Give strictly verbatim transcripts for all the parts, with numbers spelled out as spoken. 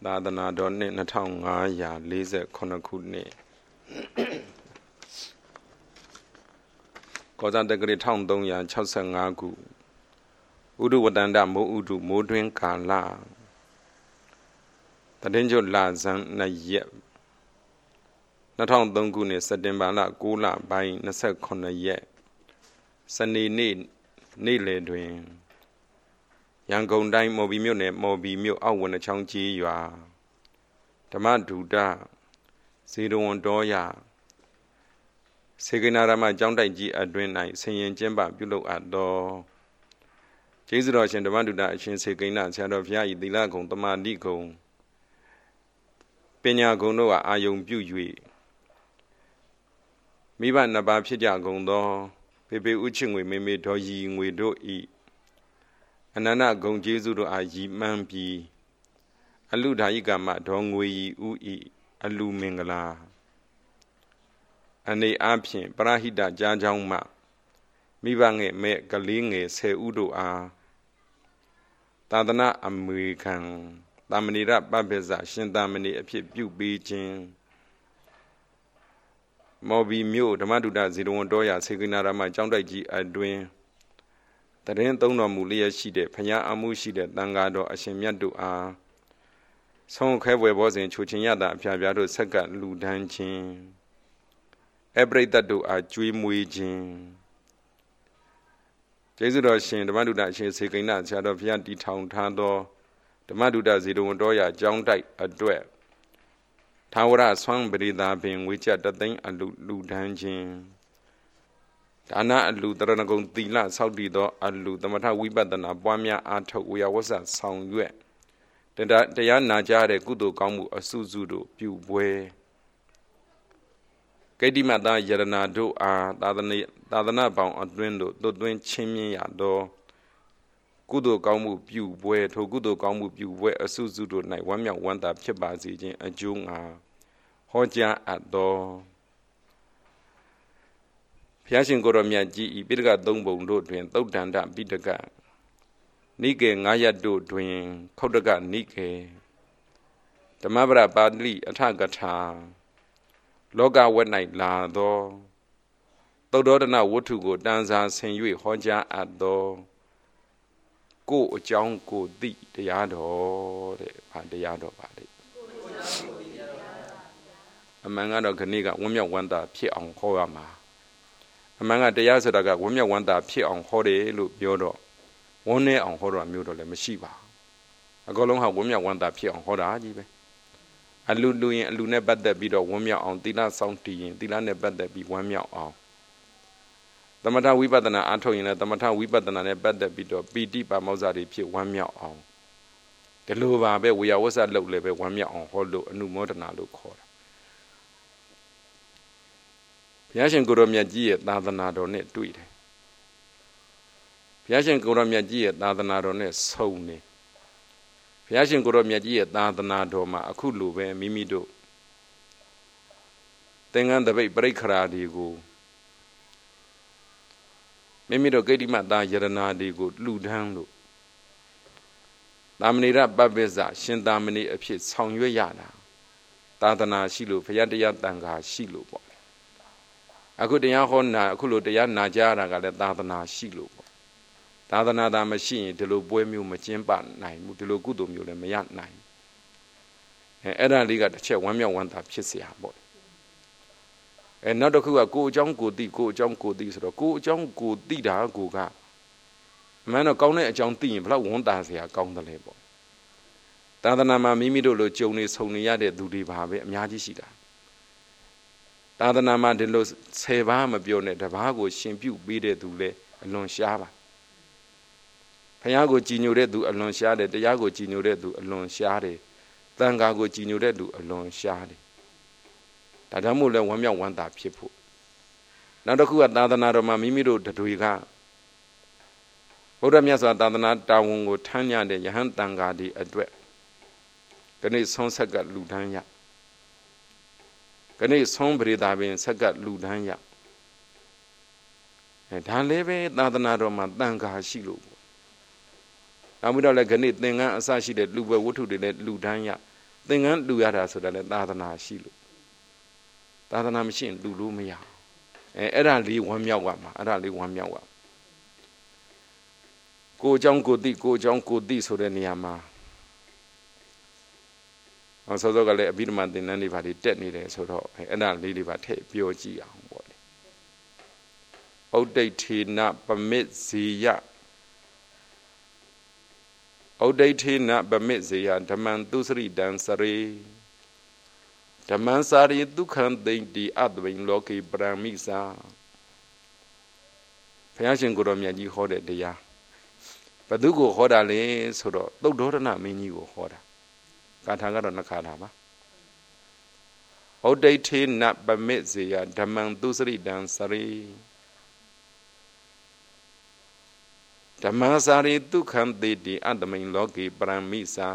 သာသနာတော်နှစ်နှစ်ထောင်ငါးရာလေးဆယ်ခုနှစ်ခုနှစ်ကောဇာတက္ကရာတစ်ထောင်သုံးရာခြောက်ဆယ်ငါးခုဥဒုဝတ္တန္တမိုးဥဒုမိုးတွင်ကာလတရင်ကျွလဇန်နှစ်ရက်နှစ်ထောင်သုံးခုနှစ်စက်တင်ဘာလကိုးလပိုင်းနှစ်ဆယ်ခုနှစ်ရက်စနေနေ့နေ့လယ်တွင်ရန်ကုန်တိုင်းမော်ဘီမြို့နယ်မော်ဘီမြို့အောက်ဝနချောင်းကြီးရွာဓမ္မဒုဒဇေရဝံတော်ရစေကနာရမကျောင်းတိုက်ကြီးအတွင်း၌ဆင်ရင်ကျင်းပပြုလုပ်အပ်သောကျေးဇူးတော်ရှင်ဓမ္မဒုဒအရှင်စေကိဏဆရာတော်ဘုရား၏သီလဂုဏ်တမာတိဂုဏ်ပညာဂုဏ်တို့အားအာယုံပြု၍မိဘနှစ်ပါးဖြစ်ကြကုန်သောပေပေဥချစ်ငွေမေမေတော်ရီငွေတို့၏အနန္တဂုံကျေးဇူးတို့အားရည်မှန်းပြီးအလူဓာယိကမဒေါ်ငွေဤဥဤအလူမင်္ဂလာအနေအားဖြင့်ပရဟိတကြားကြောင်းမှမိဘငယ်မဲ့ကလေးငယ်ဆယ်ဦးတို့အားသာသနာအမေခံတာမဏိရပပ္ပဇရှင်သာမဏေအဖြစ်ပြုပေးခြင်းမော်ဘီမြို့ဓမ္မဒုဒဇေရဝံတော်ရစေကိနာရမကျောင်းတိုက်ကြီးအတွင်းတရင်သုံးတော်မူလျက်ရှိတဲ့ဘုရားအမှုရှိတဲ့တန်ဃာတော်အရှင်မြတ်တို့အားဆုံးခဲပွဲဘောစဉ်ချိုချင်းရတာအဖျားပြားတို့ဆက်ကလူဒန်းခြင်းအပရိသတ်တို့အားကျွေးမွေးခြင်းကျေးဇူးတော်ရှင်ဓမ္မဒုဒအရှင်စေကိဏဆရာတော်ဘုရားတည်ထောင်ထားသောဓမ္မဒုဒဇေရဝံတော်ရကျောင်းတိုက်အတွက်ထာဝရဆွမ်းပရိသာပင်ဝေကျတသိန်းအလူလူဒန်းခြင်းဒါနအလူတရဏဂုံသီလဆောက်တည်သောအလူသမထဝိပဿနာပွားများအားထုတ်ဝေယဝဆဆောင်ရွက်တရားနာကြတဲ့ကုသိုလ်ကောင်းမှုအစုစုတို့ပြုပွဲကိတ္တိမတယရဏတို့အားသာသနာသာသနာပေါင်းအတွင်းတို့သွတ်သွင်းချင်းမြင့်ရသောကုသိုလ်ကောင်းမှုပြုပွဲထိုကုသိုလ်ကောင်းမှုပြုပွဲအစုစုတို့၌ဝမ်းမြောက်ဝမ်းသာဖြစ်ပါစေခြင်းအကျိုးငါဟောကြားအပ်သောဘုရားရှင်ကိုရောမြတ်ကြီးဤပိဋကသုံးပုံတို့တွင်သုတ်တန္တပိဋကနိကေငါးရပ်တို့တွင်ခုတ်တကနိကေဓမ္မပရပါဠိအထကထာလောကဝက်၌လာသောသုတ်တော်ဒနာဝတ္ထုကိုတန်စာဆင်၍ဟောကြားအပ်သောကိုယ်အကြောင်းကိုသိတရားတော်တဲ့ဘာတရားတော်ပါလေအမှန်ကတော့ခဏကဝမ်းမြောက်ဝမ်းသာဖြစ်အောင်ဟောရမှာအမှန်ကတရားဆိုတာကဝမ်းမြောက်ဝမ်းသာဖြစ်အောင်ဟောတယ်လို့ပြောတော့ဝန်းနေအောင်ဟောတော့မျိုးတော့လည်းမရှိပါဘူးအကောလုံးဟာဝမ်းမြောက်ဝမ်းသာဖြစ်အောင်ဟောတာကြီးပဲအလူလူရင်အလူနဲ့ပတ်သက်ပြီးတော့ဝမ်းမြောက်အောင်သီလစောင့်တည်ရင်သီလနဲ့ပတ်သက်ပြီးဝမ်းမြောက်အောင်သမထဝိပဿနာအားထုတ်ရင်လည်းသမထဝိပဿနာနဲ့ပတ်သက်ပြီးတော့ပီတိပါမောဇ္ဇတွေဖြစ်ဝမ်းမြောက်အောင်ဒီလိုပါပဲဝေယဝဆလုပ်လည်းပဲဝမ်းမြောက်အောင်ဟောလို့အနုမောဒနာလို့ခေါ်တာဘုရားရှင်ကိုရောမြတ်ကြီးရဲ့သာသနာတော်နဲ့တွေ့တယ်ဘုရားရှင်ကိုရောမြတ်ကြီးရဲ့သာသနာတော်နဲ့ဆုံနေဘုရားရှင်ကိုရောမြတ်ကြီးရဲ့သာသနာတော်မှာအခုလိုပဲမိမိတို့သင်္ကန်းတပိတ်ပရိက္ခရာတွေကိုမိမိတို့ဂိတ္တိမသာယရဏတွေကိုလှူဒန်းလို့သာမဏေရပပ္ပဇရှင်သာမဏေအဖြစ်ဆောင်ရွက်ရတာသာသနာရှိလို့ဘုရားတရားတန်ခါရှိလို့ပေါ့အခုတရားဟောနာအခုလိုတရားနာကြရတာကလည်းသာသနာရှိလို့ပေါ့သာသနာသာမရှိရင်ဒီလိုပွဲမျိုးမကျင်းပနိုင်ဘူးဒီလိုကုသိုလ်မျိုးလည်းမရနိုင်အဲအဲ့ဒါလေးကတစ်ချက်ဝမ်းမြောက်ဝမ်းသာဖြစ်เสียပေါ့အဲနောက်တစ်ခုကကိုယ်အကြောင်းကိုသိကိုယ်အကြောင်းကိုသိဆိုတော့ကိုယ်အကြောင်းကိုသိတာကိုကအမှန်တော့ကောင်းတဲ့အကြောင်းသိရင်ဘလောက်ဝန်တာเสียကောင်းတယ်လေပေါ့သာသနာမှာမိမိတို့လိုကြုံနေဆုံနေရတဲ့သူတွေပါပဲအများကြီးရှိတာသာသနာမှာဒီလိုဆယ်ပါးမပြောနဲ့တပါးကိုရှင်ပြုပေးတဲ့သူလဲအလွန်ရှားပါဘုရားကိုကြည်ညိုတဲ့သူအလွန်ရှားတယ်တရားကိုကြည်ညိုတဲ့သူအလွန်ရှားတယ်သံဃာကိုကြည်ညိုတဲ့သူအလွန်ရှားတယ်ဒါကြောင့်မို့လဲဝမ်းမြောက်ဝမ်းသာဖြစ်ဖို့နောက်တစ်ခုကသာသနာတော်မှာမိမိတို့တွေကဘုရားမြတ်စွာသာသနာတာဝန်ကိုထမ်းရတဲ့ယဟန်တန်ဃာတွေအတွက်ဒီနေ့ဆုံးဆက်ကလူဒန်းရဒီနေ့ဆုံးပရိသာပင်ဆက်ကလူဒန်းရအဲဒါလည်းပဲသာသနာတော်မှာတန်ဃာရှိလို့ပေါ့နောက်ပြီးတော့လည်းဒီနေ့သင်္ကန်းအစရှိတဲ့လူဘဝတ္ထုတွေလည်းလူဒန်းရသင်္ကန်းလူရတာဆိုတာလည်းသာသနာရှိလို့သာသနာမရှိရင်လူလို့မရအဲအဲ့ဒါလေးဝမ်းမြောက်ရမှာအဲ့ဒါလေးဝမ်းမြောက်ရကိုเจ้าကိုတိကိုเจ้าကိုတိဆိုတဲ့နေရာမှာအောင်စောစောကလည်းအဘိဓမ္မာသင်္นานတွေဘာတွေတက်နေတယ်ဆိုတော့အဲ့ဒါလေးတွေပါထည့်ပြောကြည့်အောင်ပေါ့လေဩဒိဋ္ဌိနပမစ်ဇေယဩဒိဋ္ဌိနပမစ်ဇေယဓမ္မံသူစရိတံစရေဓမ္မံစာရိဒုက္ခံသိတိအတ္တဝိလောကေပရမိစာဘုရားရှင်ကိုယ်တော်မြတ်ကြီးဟောတဲ့တရားဘယ်သူကိုဟောတာလဲဆိုတော့သုတ်ဒေါရဏမင်းကြီးကိုဟောတာကာထာကတော့နှစ်ခါတာပါဩဒိဋ္ဌိနပမစ်ဇေယဓမ္မံသူစရိတံစရေဓမ္မစာရိဒုက္ခံသိတိအတ္တဝိလောကေပရမိစာ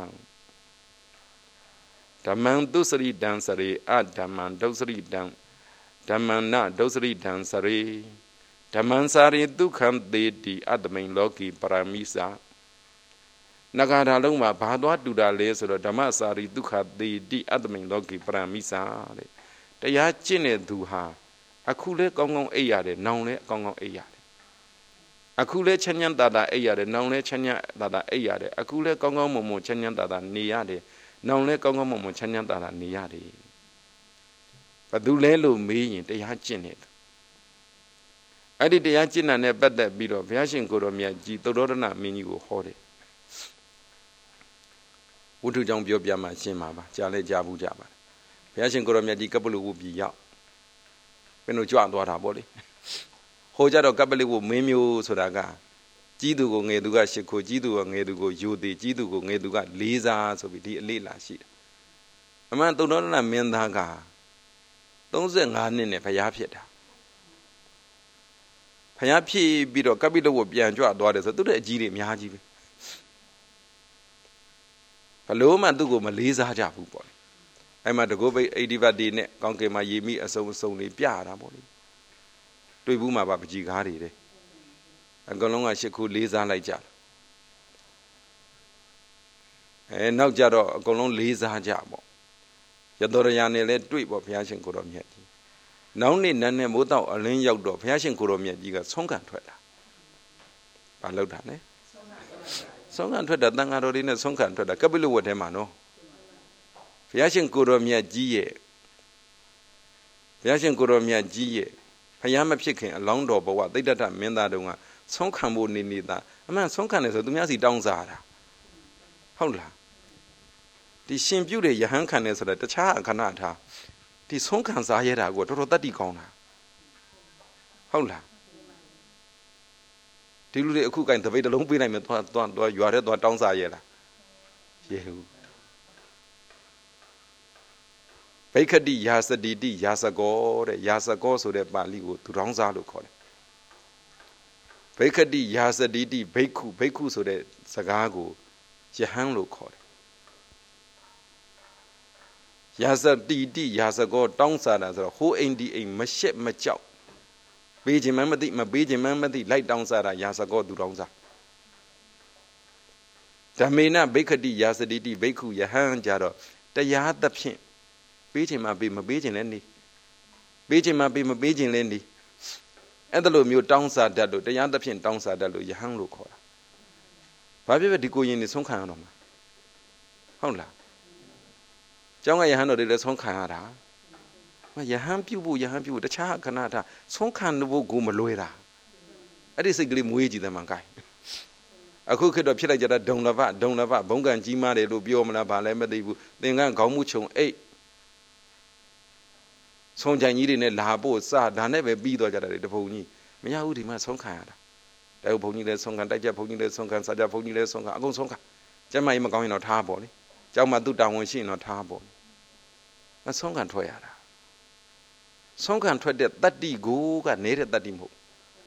ဓမ္မံသူစရိတံစရေအဓမ္မံဒုစရိတံဓမ္မနဒုစရိတံစရေဓမ္မံစာရိဒုက္ခံသေတိအတ္တမိန်လောကီပရမိစာနဂါထာလုံးမှာဘာသွားတူတာလဲဆိုတော့ဓမ္မစာရိဒုက္ခသေတိအတ္တမိန်လောကီပရမိစာတဲ့တရားကျင့်တဲ့သူဟာအခုလဲကောင်းကောင်းအိပ်ရတယ်နောင်လဲကောင်းကောင်းအိပ်ရတယ်အခုလဲချမ်းချမ်းသာသာအိပ်ရတယ်နောင်လဲချမ်းချမ်းသာသာအိပ်ရတယ်အခုလဲကောင်းကောင်းမွန်မွန်ချမ်းချမ်းသာသာနေရတယ်နောင်လဲကောင်းကောင်းမွန်မွန်ချမ်းချမ်းသာသာနေရတယ်ဘယ်သူလဲလို့မေးရင်တရားကျင့်တယ်အဲ့ဒီတရားကျင့်တာနဲ့ပတ်သက်ပြီးတော့ဘုရားရှင်ကိုယ်တော်မြတ်ကြီးသုတ္တရဏမင်းကြီးကိုဟောတယ်ဝတ္ထုကြောင့်ပြောပြမှရှင်းမှာပါကြားလဲကြားဘူးကြပါဘုရားရှင်ကိုယ်တော်မြတ်ကြီးကပ္ပလဝုပြည်ရောက်ဘယ်လိုကြွသွားတာပေါ့လေဟောကြတော့ကပ္ပလဝုမင်းမျိုးဆိုတာကကြီးသူကိုငယ်သူကရှစ်ခိုကြီးသူကငယ်သူကိုယူသည်ကြီးသူကိုငယ်သူကလေးစားဆိုပြီးဒီအလေးလာရှိတယ်အမှန်သုတ္တရဏမင်းသားကသုံးဆယ်ငါးနှစ်နဲ့ဘုရားဖြစ်တာဘုရားဖြစ်ပြီးတော့ကပ္ပိလဝုပြန်ကြွသွားတယ်ဆိုသူတဲ့အကြီးတွေအများကြီးပဲဘလို့မှသူ့ကိုမလေးစားကြဘူးပေါ့အဲ့မှာတကုတ်ပိတ်အိဒီဘတ်ဒီနဲ့ကောင်းကင်မှာရေမိအစုံအစုံလေးပြတာပေါ့လေတွေ့ဘူးမှာပါပကြီးကားတွေတဲ့အကောင်လုံးကရှစ်ခုလေးစားလိုက်ကြတယ်အဲနောက်ကြတော့အကောင်လုံးလေးစားကြပေါ့ရသော်ရနဲ့လည်းတွေ့ပေါ့ဘုရားရှင်ကိုယ်တော်မြတ်ကြီးနောက်နေ့နန်းနဲ့မိုးတော့အလင်းရောက်တော့ဘုရားရှင်ကိုယ်တော်မြတ်ကြီးကဆုံးခံထွက်တာဘာလုပ်တာလဲဆုံးခံထွက်တာတန်ဃာတော်တွေနဲ့ဆုံးခံထွက်တာကပ္ပိလဝတ်ထဲမှာနော်ဘုရားရှင်ကိုယ်တော်မြတ်ကြီးရဲ့ဘုရားရှင်ကိုယ်တော်မြတ်ကြီးရဲ့ဘုရားမဖြစ်ခင်အလောင်းတော်ဘဝသိတ္တထမင်းသားတုန်းကဆုံးခံဖို့နေနေတာအမှန်ဆုံးခံတယ်ဆိုသူများစီတောင်းစားတာဟုတ်လားဒီရှင်ပြုတဲ့ယဟန်ခံတယ်ဆိုတာတခြားအခဏထားဒီဆုံးခံစားရတာကိုတော်တော်တတ်တိကောင်းတာဟုတ်လားဒီလူတွေအခုကင်တပိတ်တစ်လုံးပေးနိုင်မယ်သွားသွားသွားရွာထဲသွားတောင်းစားရတာရေဟုတ်ဘိက္ခတိယာစတိတိယာစကောတဲ့ယာစကောဆိုတဲ့ပါဠိကိုသူတောင်းစားလို့ခေါ်တယ်ဘိက္ခတိယာစတိတိဘိက္ခုဘိက္ခုဆိုတဲ့စကားကိုယဟန်လို့ခေါ်တယ်ယာစတိတိယာစကောတောင်းစားတာဆိုတော့ဟိုးအိမ်ဒီအိမ်မရှက်မကြောက်ပေးခြင်းမှမသိမပေးခြင်းမှမသိလိုက်တောင်းစားတာယာစကောသူတောင်းစားဓမ္မေနဘိက္ခတိယာစတိတိဘိက္ခုယဟန်ကြတော့တရားသဖြင့်ပေးခြင်းမှပေးမပေးခြင်းလည်းနေပေးခြင်းမှပေးမပေးခြင်းလည်းနေအဲ့ဒါလိုမျိုးတောင်းစားတတ်လို့တရားသဖြင့်တောင်းစားတတ်လို့ယဟန်လို့ခေါ်တာဘာဖြစ်ဖြစ်ဒီကိုရင်နေဆုံးခံရတော့မှာဟုတ်လားကျောင်းကယဟန်တော်တွေလည်းဆုံးခံရတာယဟန်ပြုတ်ဖို့ယဟန်ပြုတ်တခြားခဏထားဆုံးခံဖို့ကိုမလွယ်တာအဲ့ဒီစိတ်ကလေးမွေးကြည့်တယ်မှန်ကိုင်းအခုခေတ်တော့ဖြစ်လိုက်ကြတာဒုံလဘဒုံလဘဘုံကံကြီးမားတယ်လို့ပြောမလားဘာလဲမသိဘူးသင်္ကန်းခေါင်းမှုခြုံအိတ်ဆုံးချိုင်ကြီးတွေနဲ့လာဖို့စဒါနဲ့ပဲပြီးတော့ကြတာလေတဘုံကြီးမရဘူးဒီမှာဆုံးခံရတာတဲဘုံကြီးလည်းဆုံးခံတိုက်ကြဘုံကြီးလည်းဆုံးခံစာကြဘုံကြီးလည်းဆုံးခံအကုန်ဆုံးခံကျမကြီးမကောင်းရင်တော့ထားပေါ့လေကျောင်းမှာသူ့တာဝန်ရှိရင်တော့ထားပေါ့အဆုံးခံထွက်ရတာဆုံးခံထွက်တဲ့တတ္တိကိုကနေတဲ့တတ္တိမဟုတ်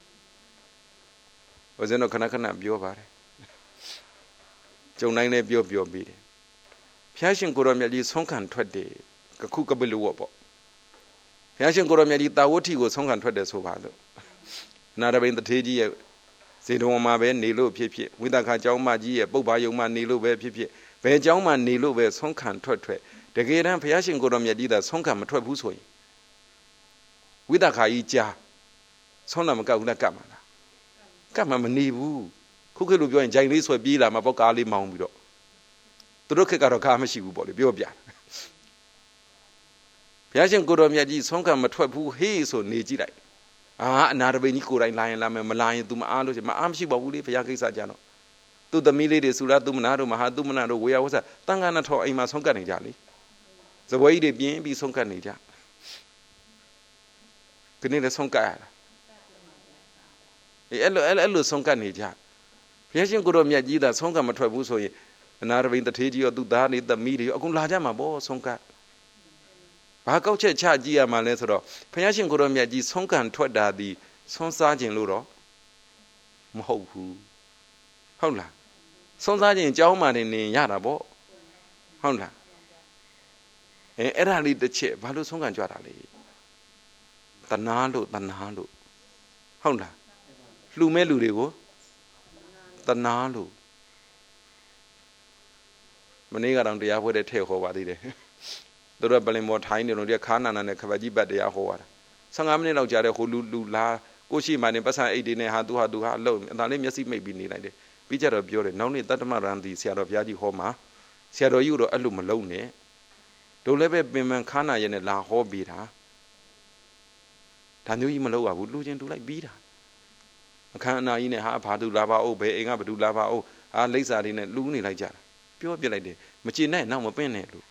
ဘုရားတော့ခဏခဏပြောပါတယ်ကျုံတိုင်းလည်းပြောပြောပြီးတယ်ဘုရားရှင်ကိုရောမြတ်ကြီးဆုံးခံထွက်တယ်ကခုကပိလဝတ်ပေါ့ဘုရားရှင်ကိုရောမြတ်ကြီးတာဝဋ္ဌိကိုဆုံးခံထွက်တယ်ဆိုပါလို့နာရဘိန်တထေးကြီးရဲ့ဇေတဝန်မှာပဲနေလို့ဖြစ်ဖြစ်ဝိသခာကျောင်းမကြီးရဲ့ပုပ္ပါယုံမှာနေလို့ပဲဖြစ်ဖြစ်ဘယ်เจ้าမှနေလို့ပဲဆုံးခံထွက်ထွက်တကယ်တမ်းဘုရားရှင်ကိုတော်မြတ်ကြီးသာဆုံးခံမထွက်ဘူးဆိုရင်ဝိသခာကြီးကြားဆုံးတာမကပ်ဘူးလားကပ်မှာလားကပ်မှာမနေဘူးခုခေတ်လိုပြောရင်ဂျိုင်လေးဆွဲပြေးလာမှာပေါ့ကားလေးမောင်းပြီးတော့သူတို့ခေတ်ကတော့ကားမရှိဘူးပေါ့လေပြောပြဘုရားရှင်ကိုတော်မြတ်ကြီးဆုံးခံမထွက်ဘူးဟေးဆိုနေကြည့်လိုက်အာအနာတပိန်ကြီးကိုယ်တိုင်လာရင်လာမယ်မလာရင် तू မအားလို့ရှိမအားမရှိပါဘူးလေဘုရားကိစ္စကြတော့သူ့သမီးလေးတွေသုရသုမနာတို့မဟာသုမနာတို့ဝေယဝဆတန်ခါနထောအိမ်မှာဆုံးကတ်နေကြလေဇပွဲကြီးတွေပြင်းပြီးဆုံးကတ်နေကြခဏလေးဆုံးကတ်ရတာအေးအဲ့လိုအဲ့လိုဆုံးကတ်နေကြဘုရားရှင်ကိုတော်မြတ်ကြီးသာဆုံးကတ်မထွက်ဘူးဆိုရင်အနာတပိန်တထေးကြီးရောသူ့သားတွေသမီးတွေရောအကုန်လာကြမှာပေါ့ဆုံးကတ်ဘာကောက်ချက်ချကြည့်ရမှာလဲဆိုတော့ဘုရားရှင်ကိုတော်မြတ်ကြီးဆုံးကတ်ထွက်တာဒီဆုံးစားခြင်းလို့တော့မဟုတ်ဘူးဟုတ်လားဆုံးစားခြင်းအကြောင်းမှနေရတာပေါ့ဟုတ်လားအဲအဲ့ဒါလေးတစ်ချက်ဘာလို့ဆုံးခံကြွတာလဲတနာလို့တနာလို့ဟုတ်လားလှူမဲ့လူတွေကိုတနာလို့မနေ့ကတော့တရားပွဲတဲ့ထဲဟောပါသေးတယ်သူတို့ပလင်မော်ထိုင်းနေလို့ဒီခါနာနာနဲ့ခပတ်ကြီးဘတ်တရားဟောရတာဆယ်ငါမိနစ်လောက်ကြာတဲ့ဟိုလူလူလာကိုရှိမှနေပတ်စံအိတ်တွေနဲ့ဟာသူဟာသူဟာအလုံးအသာလေးမျက်စိမိတ်ပြီးနေလိုက်တယ်ပြီးကြတော့ပြောတယ်နောက်နေ့တတ္တမရန်တီဆရာတော်ဘုရားကြီးဟောမှာဆရာတော်ကြီးတို့အဲ့လိုမလုံးနဲ့တို့လည်းပဲပင်ပန်းခါနာရဲ့နဲ့လာဟောပြီးတာဒါမျိုးကြီးမလုပ်ရဘူးလူချင်းတူလိုက်ပြီးတာအခမ်းအနားကြီးနဲ့ဟာဘာသူလာပါအောင်ဘယ်အိမ်ကဘသူလာပါအောင်ဟာလိပ်စာတွေနဲ့လူနေလိုက်ကြတာပြောပြလိုက်တယ်မကျေနဲ့နောက်မပင့်နဲ့လို့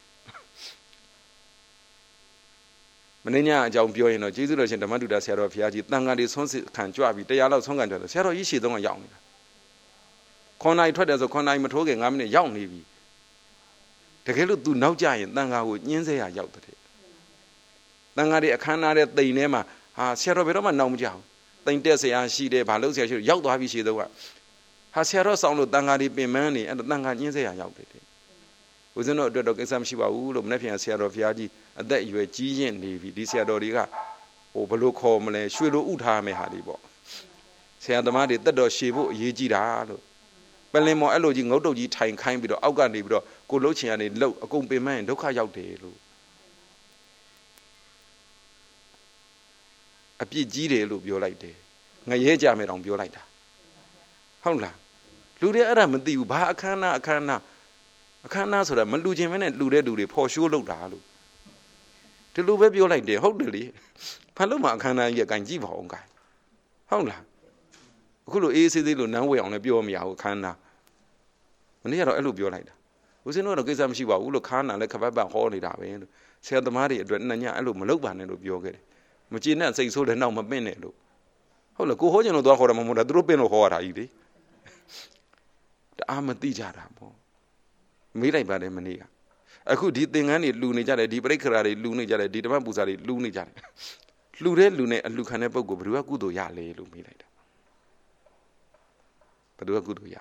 မင်းညာအကြောင်းပြောရင်တော့ကျေးဇူးတော်ရှင်ဓမ္မတုဒ္ဒဆရာတော်ဘုရားကြီးတန်ခါးတွေဆုံးခံကြွပြီးတရားလောက်ဆုံးခံကြတယ်ဆရာတော်ကြီးရှေ့သုံးကရောက်နေတာခွန်နိုင်ထွက်တယ်ဆိုခွန်နိုင်မထိုးခင်ငါးမိနစ်ရောက်နေပြီတကယ်လို့ तू နောက်ကြရင်တန်ခါကိုညှင်းစေရရောက်တဲ့တန်ခါတွေအခမ်းအနားတဲ့တိမ်ထဲမှာဟာဆရာတော်ဘယ်တော့မှနောက်မကြဘူးတိမ်တက်ဆရာရှိတယ်ဘာလို့ဆရာရှိရောက်သွားပြီရှေ့သုံးကဟာဆရာတော်ဆောင်လို့တန်ခါတွေပင်မန်းနေအဲ့ဒါတန်ခါညှင်းစေရရောက်တယ်ဦးဇင်းတို့အတွက်တော့ကိစ္စမရှိပါဘူးလို့မနေ့ပြန်ဆရာတော်ဘုရားကြီးအသက်အရွယ်ကြီးရင်နေပြီဒီဆရာတော်တွေကဟိုဘလို့ခေါ်မလဲရွှေလိုဥထားမယ်ဟာလေးပေါ့ဆရာသမားတွေတက်တော်ရှည်ဖို့အရေးကြီးတာလို့ပလင်မော်အဲ့လိုကြီးငုတ်တုတ်ကြီးထိုင်ခိုင်းပြီးတော့အောက်ကနေပြီးတော့ကိုလှုပ်ချင်ရနေလှုပ်အကုန်ပင်မရင်ဒုက္ခရောက်တယ်လို့အပြစ်ကြီးတယ်လို့ပြောလိုက်တယ်ငရဲကြမယ်တောင်ပြောလိုက်တာဟုတ်လားလူတွေအဲ့ဒါမသိဘူးဘာအခမ်းအနားအခမ်းအနားအခမ်းအနားဆိုတာမလူချင်းမဲနဲ့လူတဲ့လူတွေဖော်ရှိုးလုပ်တာလို့ဒီလိုပဲပြောလိုက်တယ်ဟုတ်တယ်လေဘာလို့မှအခမ်းအနားကြီးကင်ကြည့်ပါအောင်ကင်ဟုတ်လားအခုလိုအေးအေးဆေးဆေးလို့နန်းဝဲအောင်လည်းပြောမရဘူးခန္ဓာမနေ့ကတော့အဲ့လိုပြောလိုက်တာဦးဇင်းတို့ကတော့ကိစ္စမရှိပါဘူးလို့ခါနာလည်းခပတ်ပတ်ဟောနေတာပဲလို့ဆရာသမားတွေအတွက်နှစ်ညအဲ့လိုမလုပ်ပါနဲ့လို့ပြောခဲ့တယ်မကျေနပ်စိတ်ဆိုးလည်းနောက်မပင့်နဲ့လို့ဟုတ်လားကိုဟောချင်လို့သွားခေါ်တာမဟုတ်တာသူတို့ပင့်လို့ဟောရတာကြီးလေတအားမသိကြတာပေါ့မေးလိုက်ပါတယ်မနေ့ကအခုဒီသင်္ကန်းတွေလူနေကြတယ်ဒီပရိက္ခရာတွေလူနေကြတယ်ဒီဓမ္မပူဇာတွေလူနေကြတယ်လူတဲ့လူနဲ့အလူခံတဲ့ပုဂ္ဂိုလ်ဘယ်သူကကုသိုလ်ရလဲလို့မေးလိုက်တာဘယ်သူကကုသိုလ်ရ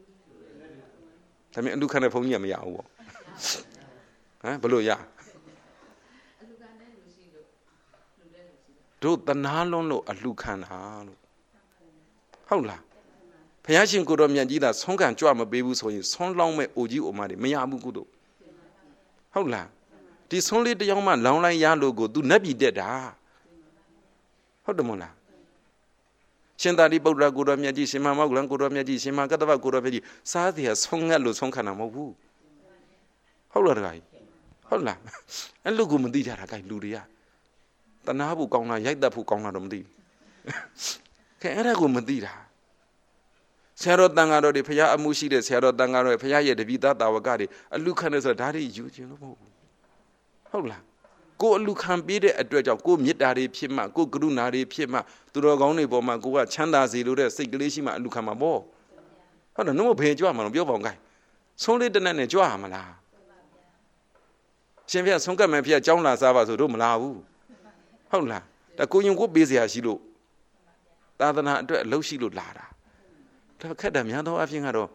ဒါပေမဲ့အလူခံတဲ့ဘုန်းကြီးကမရဘူးပေါ့ဟမ်ဘယ်လိုရအလူခံတဲ့လူရှိလို့လူတဲ့လူရှိတို့တနာလွန်းလို့အလူခံတာလို့ဟုတ်လားဘုရားရှင်ကိုတော်မြတ်ကြီးသာဆုံးခံကြွမပေးဘူးဆိုရင်ဆုံးလောင်းမဲ့အိုကြီးအိုမတွေမရဘူးကုသိုလ်ဟုတ်လားဒီဆုံးလေးတယောက်မှလောင်းလိုက်ရလို့ကို तू နတ်ပြည်တက်တာဟုတ်တယ်မို့လားရှင်သာရိပုတ္တရာကိုတော်မြတ်ကြီးရှင်မမောဂလန်ကိုတော်မြတ်ကြီးရှင်မကတ္တဗကိုတော်မြတ်ကြီးစားတယ်ဆုံးငတ်လို့ဆုံးခံတာမဟုတ်ဘူးဟုတ်လားတခါကြီးဟုတ်လားအဲ့လူကမသိကြတာ gain လူတွေကတနာဖို့ကောင်းလားရိုက်တတ်ဖို့ကောင်းလားတော့မသိဘူးခဲအဲ့ဒါကိုမသိတာဆရာတော်တန်ဃာတော်တွေဖရာအမှုရှိတဲ့ဆရာတော်တန်ဃာတော်တွေဖရာရဲ့တပည့်သားတာဝကတွေအလူခံနေဆိုတော့ဒါတွေယူခြင်းလို့မဟုတ်ဘူးဟုတ်လားကိုအလူခံပေးတဲ့အတွက်ကြောင့်ကိုမေတ္တာတွေဖြစ်မှကိုကရုဏာတွေဖြစ်မှသူတော်ကောင်းတွေပေါ်မှာကိုကချမ်းသာစေလို့တဲ့စိတ်ကလေးရှိမှအလူခံမှာပေါ့ဟုတ်တယ်နှုတ်ဘယ်ကြွမှာလို့ပြောပါဦး gain ဆုံးလေးတနက်နဲ့ကြွရမလားရှင်ဖျက်ဆုံးကတ်မယ်ဖျက်ကြောင်းလာစားပါဆိုတို့မလာဘူးဟုတ်လားဒါကိုရင်ကိုပေးစရာရှိလို့သာသနာအတွက်အလုပ်ရှိလို့လာတာဒါခက်တာများသောအဖြစ်ကတော့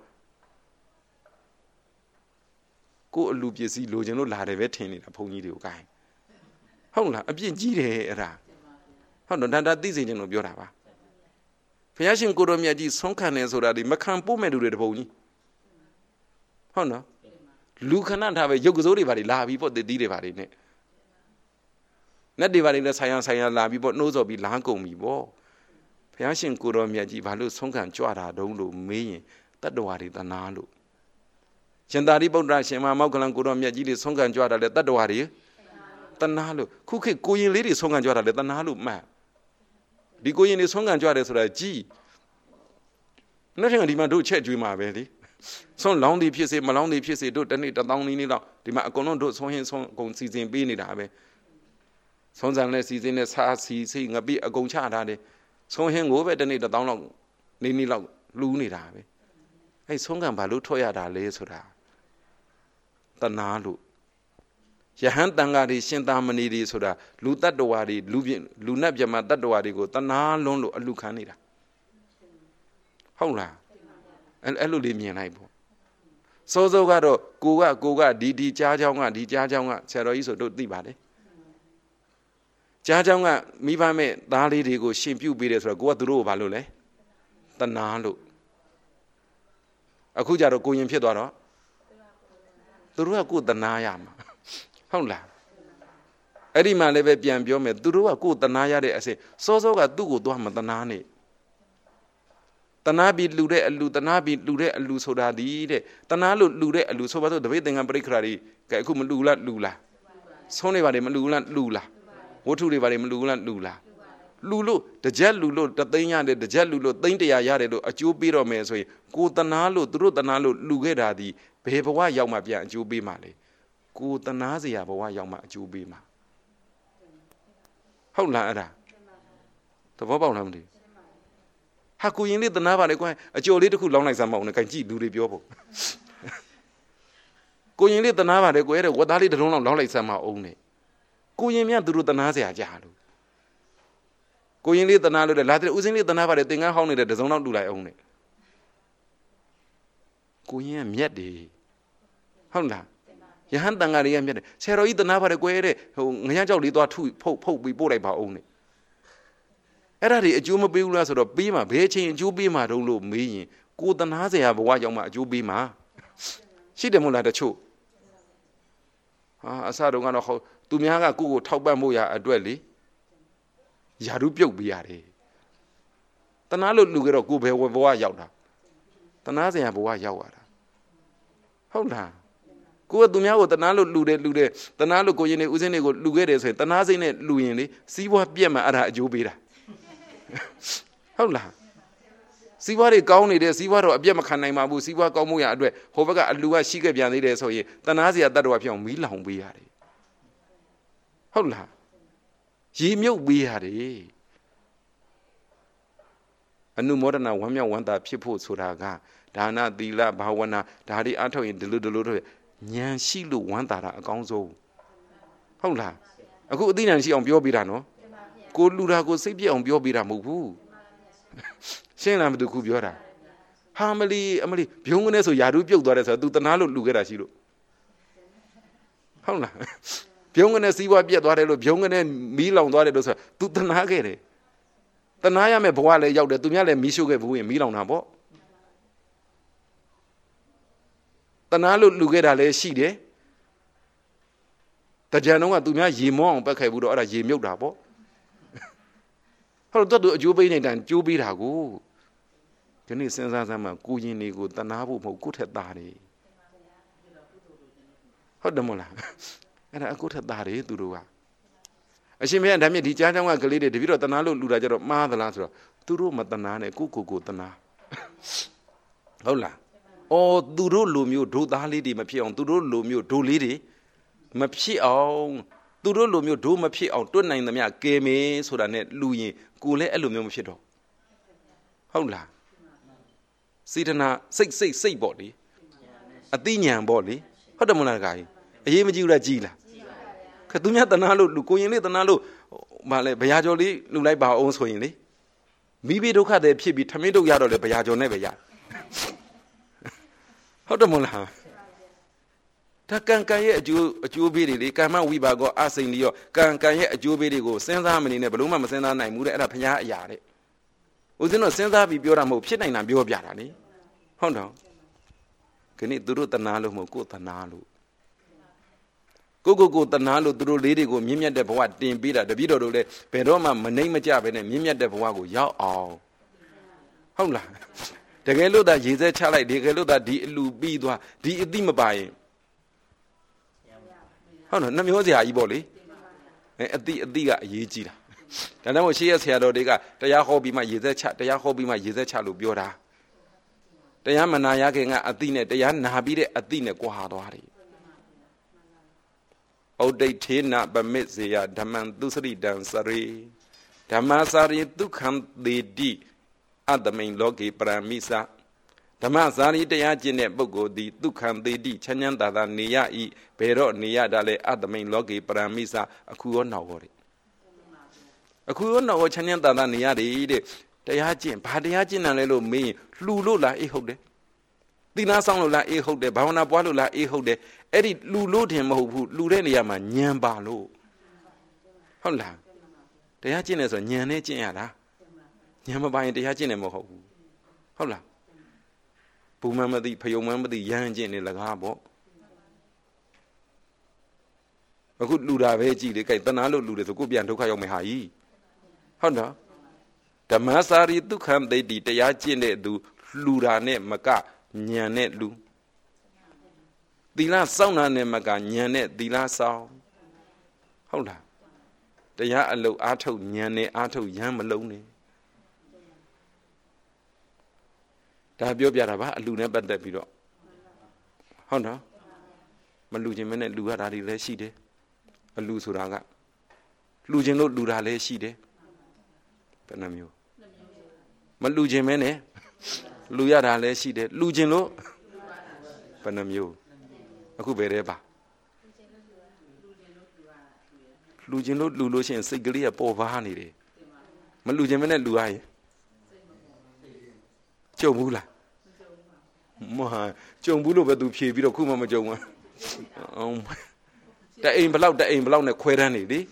ကိုအလူပစ္စည်းလိုချင်လို့လာတယ်ပဲထင်နေတာဘုန်းကြီးတွေကို gain ဟုတ်လားအပြစ်ကြီးတယ်အဲ့ဒါဟုတ်တော့ဒါဒါသိစေချင်လို့ပြောတာပါဘုရားရှင်ကိုတော်မြတ်ကြီးဆုံးခံတယ်ဆိုတာဒီမခံပို့မဲ့လူတွေတပုံကြီးဟုတ်နော်လူခဏထားပဲရုပ်ကစိုးတွေဘာတွေလာပြီးပေါ့တည်တည်တွေဘာတွေနဲ့နတ်တွေဘာတွေနဲ့ဆိုင်ရဆိုင်ရလာပြီးပေါ့နှိုးစော်ပြီးလားကုန်ပြီပေါ့ဘုရားရှင်ကိုတော်မြတ်ကြီးဘာလို့ဆုံးခံကြွတာတုံးလို့မေးရင်တတ္တဝါတွေတနာလို့ရှင်သာရိပုတ္တရာရှင်မမောက္ခလန်ကိုတော်မြတ်ကြီးတွေဆုံးခံကြွတာလေတတ္တဝါတွေတနာလို့ခုခေတ်ကိုရင်လေးတွေဆုံးခံကြွတာလေတနာလို့မှတ်ဒီကိုရင်တွေဆုံးခံကြွတယ်ဆိုတာကြည်နောက်ထပ်ဒီမှာတို့ချက်ကျွေးမှာပဲလေဆုံးလောင်းတွေဖြစ်စေမလောင်းတွေဖြစ်စေတို့တနေ့တစ်သောင်းနည်းနည်းတော့ဒီမှာအကုန်လုံးတို့ဆုံးဟင်းဆုံးအကုန်စီစဉ်ပေးနေတာပဲဆုံးစံနဲ့စီစဉ်နဲ့စားစီစီငပိအကုန်ချထားတယ်ဆုံးဟင်းကိုပဲတနေ့တစ်သောင်းလောက်နည်းနည်းလောက်လူးနေတာပဲအဲ့ဆုံးကံဘာလို့ထွက်ရတာလဲဆိုတာတနာလို့ယဟန်တန်ဃာတွေရှင်သာမဏေတွေဆိုတာလူတ attva တွေလူပြလူနတ်မြမတ attva တွေကိုတနာလွန်းလို့အလူခံနေတာဟုတ်လားအဲ့အဲ့လိုလေးမြင်လိုက်ပေါ့စိုးစိုးကတော့ကိုကကိုကဒီဒီကြားချောင်းကဒီကြားချောင်းကဆရာတော်ကြီးဆိုတို့သိပါလေကြားချောင်းကမိဘမဲ့သားလေးတွေကိုရှင်ပြုတ်ပေးတယ်ဆိုတော့ကိုကသူတို့ကိုဘာလို့လဲတနာလို့အခုကြတော့ကိုရင်ဖြစ်သွားတော့သူတို့ကကိုတနာရမှာဟုတ်လားအဲ့ဒီမှလည်းပဲပြန်ပြောမယ်သူတို့ကကိုတနာရတဲ့အစဉ်စောစောကသူ့ကိုသွားမတနာနဲ့တနာပြီးလှူတဲ့အလူတနာပြီးလှူတဲ့အလူဆိုတာဒီတဲ့တနာလို့လှူတဲ့အလူဆိုပါတော့တပိတ်သင်္ကန်းပရိက္ခရာတွေကဲအခုမလှူလားလှူလားဆုံးနေပါလေမလှူလားလှူလားဝတ္ထုတွေပါလေမလှူလားလှူလားလှူလို့တကြက်လှူလို့တသိန်းရတယ်တကြက်လှူလို့သိန်းတရာရတယ်လို့အကျိုးပေးတော့မယ်ဆိုရင်ကိုတနာလို့သူတို့တနာလို့လှူခဲ့တာဒီဘယ်ဘဝရောက်မှပြန်အကျိုးပေးမှာလဲကိုတနာစရာဘဝရောက်မှအကျိုးပေးမှာဟုတ်လားအဲ့ဒါသဘောပေါက်လားမသိဟာကိုရင်လေးတနာပါလေကွာအကျော်လေးတစ်ခုလောင်းလိုက်စမ်းမအောင်နဲ့ခိုင်ကြည့်လူတွေပြောဖို့ကိုရင်လေးတနာပါလေကွာတဲ့ဝတ်သားလေးတစ်လုံးလောက်လောင်းလိုက်စမ်းမအောင်နဲ့ကိုရင်မြတ်သူတို့တနာစရာကြာလို့ကိုရင်လေးတနာလို့တဲ့လာတဲ့ဦးစင်းလေးတနာပါလေသင်္ကန်းဟောင်းနေတဲ့တစုံလောက်တူလိုက်အောင်နဲ့ကိုရင်ကမြတ်တယ်ဟုတ်လားယဟန်တန်ဃာတွေကမြတ်တယ်ဆရာတော်ကြီးတနာပါလေကွာတဲ့ဟိုငရမ်းကြောက်လေးသွားထုဖုတ်ဖုတ်ပြီးပို့လိုက်ပါအောင်နဲ့အဲ့ဒါတွေအကျိုးမပေးဘူးလားဆိုတော့ပေးမှာဘယ်ချိန်အကျိုးပေးမှာတုံးလို့မေးရင်ကိုတနာစရာဘဝရောက်မှအကျိုးပေးမှာရှိတယ်မို့လားတချို့ဟာအစတုန်းကတော့ဟောသူများကကိုကိုထောက်ပံ့ဖို့ရအတွက်လေယာရုပြုတ်ပေးရတယ်တနာလို့လူကြတော့ကိုဘယ်ဘဝရောက်တာတနာစရာဘဝရောက်ရတာဟုတ်လားကိုကသူများကိုတနာလို့လူတယ်လူတယ်တနာလို့ကိုရင်နေဦးစင်းတွေကိုလူခဲ့တယ်ဆိုရင်တနာစိတ်နဲ့လူရင်လေစီးပွားပြက်မှအဲ့ဒါအကျိုးပေးတာဟုတ်လားစီးပွားတွေကောင်းနေတဲ့စီးပွားတော့အပြတ်မခံနိုင်ပါဘူးစီးပွားကောင်းမှုရအတွက်ဟိုဘက်ကအလူကရှိခဲ့ပြန်သေးတယ်ဆိုရင်တနာစရာတတ္တဝါဖြစ်အောင်မီးလောင်ပေးရတယ်ဟုတ်လားရေမြုပ်ပေးရတယ်အနုမောဒနာဝမ်းမြောက်ဝမ်းသာဖြစ်ဖို့ဆိုတာကဒါနသီလဘာဝနာဒါတွေအထောက်ရင်ဒီလိုဒီလိုတော့ဉာဏ်ရှိလို့ဝမ်းသာတာအကောင်းဆုံးဟုတ်လားအခုအသိဉာဏ်ရှိအောင်ပြောပေးတာနော်ကိုလူတာကိုစိတ်ပြည့်အောင်ပြောပေးတာမဟုတ်ဘူးရှင်းလားမသူခုပြောတာဟာမလီအမလီဘုံကနေဆိုယာရုပြုတ်သွားတယ်ဆိုတော့ तू တနာလို့လူခဲ့တာရှိလို့ဟုတ်လားဘုံကနေစီးပွားပြက်သွားတယ်လို့ဘုံကနေမီးလောင်သွားတယ်လို့ဆိုတော့ तू တနာခဲ့တယ်တနာရမယ်ဘဝလည်းရောက်တယ်သူများလည်းမီးရှို့ခဲ့ဘူးရင်မီးလောင်တာပေါ့တနာလို့လူခဲ့တာလည်းရှိတယ်တကြံတော့ကသူများရေမောအောင်ပတ်ခဲ့ဘူးတော့အဲ့ဒါရေမြုပ်တာပေါ့ဟုတ်တော့သူအကျိုးပေးနေတဲ့အကျိုးပေးတာကိုဒီနေ့စဉ်းစားစမ်းမှကိုရင်တွေကိုတနာဖို့မဟုတ်ကိုယ့်ထက်သားတယ်ဟုတ်တယ်မလားအဲ့ဒါအကိုယ့်ထက်သားတယ်သူတို့ကအရှင်ဘုရားဒါမြင့်ဒီကြားကြောင်းကကလေးတွေတပည့်တော်တနာလို့လူတာကြတော့မှားသလားဆိုတော့သူတို့မတနာနဲ့ကိုကိုကိုတနာဟုတ်လားအော်သူတို့လူမျိုးဒုသားလေးတွေမဖြစ်အောင်သူတို့လူမျိုးဒုလေးတွေမဖြစ်အောင်သူတို့လိုမျိုးဒိုးမဖြစ်အောင်တွတ်နိုင်သမျှကဲမေးဆိုတာနဲ့လူရင်ကိုလည်းအဲ့လိုမျိုးမဖြစ်တော့ဟုတ်လားစေတနာစိတ်စိတ်စိတ်ပေါ့လေအသိဉာဏ်ပေါ့လေဟုတ်တယ်မလားခင်ဗျအရေးမကြီးဘူးလားကြီးလားခသူများတနာလို့လူကိုရင်လေးတနာလို့ဗာလဲဘရာကျော်လေးလူလိုက်ပါအောင်ဆိုရင်လေမိဘဒုက္ခတွေဖြစ်ပြီးထမင်းတို့ရတော့လေဘရာကျော်နဲ့ပဲရဟုတ်တယ်မလားဒါကံကံရဲ့အကျိုးအကျိုးပေးတွေလေကမ္မဝိပါကောအစိန်လေးရောကံကံရဲ့အကျိုးပေးတွေကိုစဉ်းစားမနေနဲ့ဘလို့မှမစဉ်းစားနိုင်ဘူးတဲ့အဲ့ဒါဘုရားအရာတဲ့ဦးဇင်းတို့စဉ်းစားပြီးပြောတာမဟုတ်ဖြစ်နိုင်တာပြောပြတာလေဟုတ်တော့ကနေ့သူတို့တနာလို့မဟုတ်ကိုယ်တနာလို့ကိုကိုကိုတနာလို့သူတို့လေးတွေကိုမြင့်မြတ်တဲ့ဘဝတင်ပေးတာတပည့်တော်တို့လည်းဘယ်တော့မှမနှိမ့်မကြပဲနဲ့မြင့်မြတ်တဲ့ဘဝကိုရောက်အောင်ဟုတ်လားတကယ်လို့သာရေစက်ချလိုက်တကယ်လို့သာဒီအလူပြီးသွားဒီအတိမပါရင်ဟုတ်နော်နှမျိုးစရာကြီးပေါ့လေအဲအတိအတိကအရေးကြီးတာဒါကြောင့်မို့ရှေးရဆရာတော်တွေကတရားဟောပြီးမှရေစက်ချတရားဟောပြီးမှရေစက်ချလို့ပြောတာတရားမနာရခင်ကအတိနဲ့တရားနာပြီးတဲ့အတိနဲ့ကွာသွားတယ်ဩဒိဋ္ဌေနပမစ္စေယဓမ္မံသူစရိတံစရိဓမ္မစာရိဒုက္ခံသေတိအတ္တမိန်လောကေပရမိသဓမ္မစာရိတရားကျင့်တဲ့ပုဂ္ဂိုလ်သည်ဒုက္ခံသေတိချမ်းချမ်းသာသာနေရ၏ဘယ်တော့နေရတာလဲအတ္တမိန်လောကေပရမိသအခုရောနောက်ရောတဲ့အခုရောနောက်ရောချမ်းချမ်းသာသာနေရတယ်တဲ့တရားကျင့်ဘာတရားကျင့်တယ်လဲလို့မေးရင်လှူလို့လားအေးဟုတ်တယ်သီလဆောင်လို့လားအေးဟုတ်တယ်ဘာဝနာပွားလို့လားအေးဟုတ်တယ်အဲ့ဒီလှူလို့တင်မဟုတ်ဘူးလှူတဲ့နေရာမှာညံပါလို့ဟုတ်လားတရားကျင့်တယ်ဆိုညံနဲ့ကျင့်ရတာညံမပါရင်တရားကျင့်တယ်မဟုတ်ဘူးဟုတ်လားဘူမမသိဖယုံမမသိရဟန်းကျင့်နေလကားပေါ့အခုလှူတာပဲကြည့်လေကြိုက်တနာလို့လှူတယ်ဆိုကိုပြန်ဒုက္ခရောက်မယ်ဟာကြီးဟုတ်နော်ဓမ္မစာရိဒုက္ခံသေတိတရားကျင့်တဲ့သူလှူတာနဲ့မကညံနဲ့လူသီလစောင့်တာနဲ့မကညံနဲ့သီလဆောင်ဟုတ်လားတရားအလုပ်အားထုတ်ညံနဲ့အားထုတ်ရမ်းမလုံးနဲ့ဒါပြောပြတာပါအလူနဲ့ပတ်သက်ပြီးတော့ဟုတ်နော်မလူခြင်းမနဲ့လူရတာတွေလည်းရှိတယ်အလူဆိုတာကလူခြင်းလို့လူတာလည်းရှိတယ်ဘယ်နှမျိုးမလူခြင်းမနဲ့လူရတာလည်းရှိတယ်လူခြင်းလို့ဘယ်နှမျိုးအခုဘယ်ထဲပါလူခြင်းလို့လူလို့ရှိရင်စိတ်ကလေးကပေါ်ပါနေတယ်မလူခြင်းမနဲ့လူရရင်ကြုံဘူးလားမဟာကြုံဘူးလို့ပဲသူဖြေပြီးတော့ခုမှမကြုံဘူးအောင်တအိမ်ဘလောက်တအိမ်ဘလောက်နဲ့ခွဲတန်းနေလေ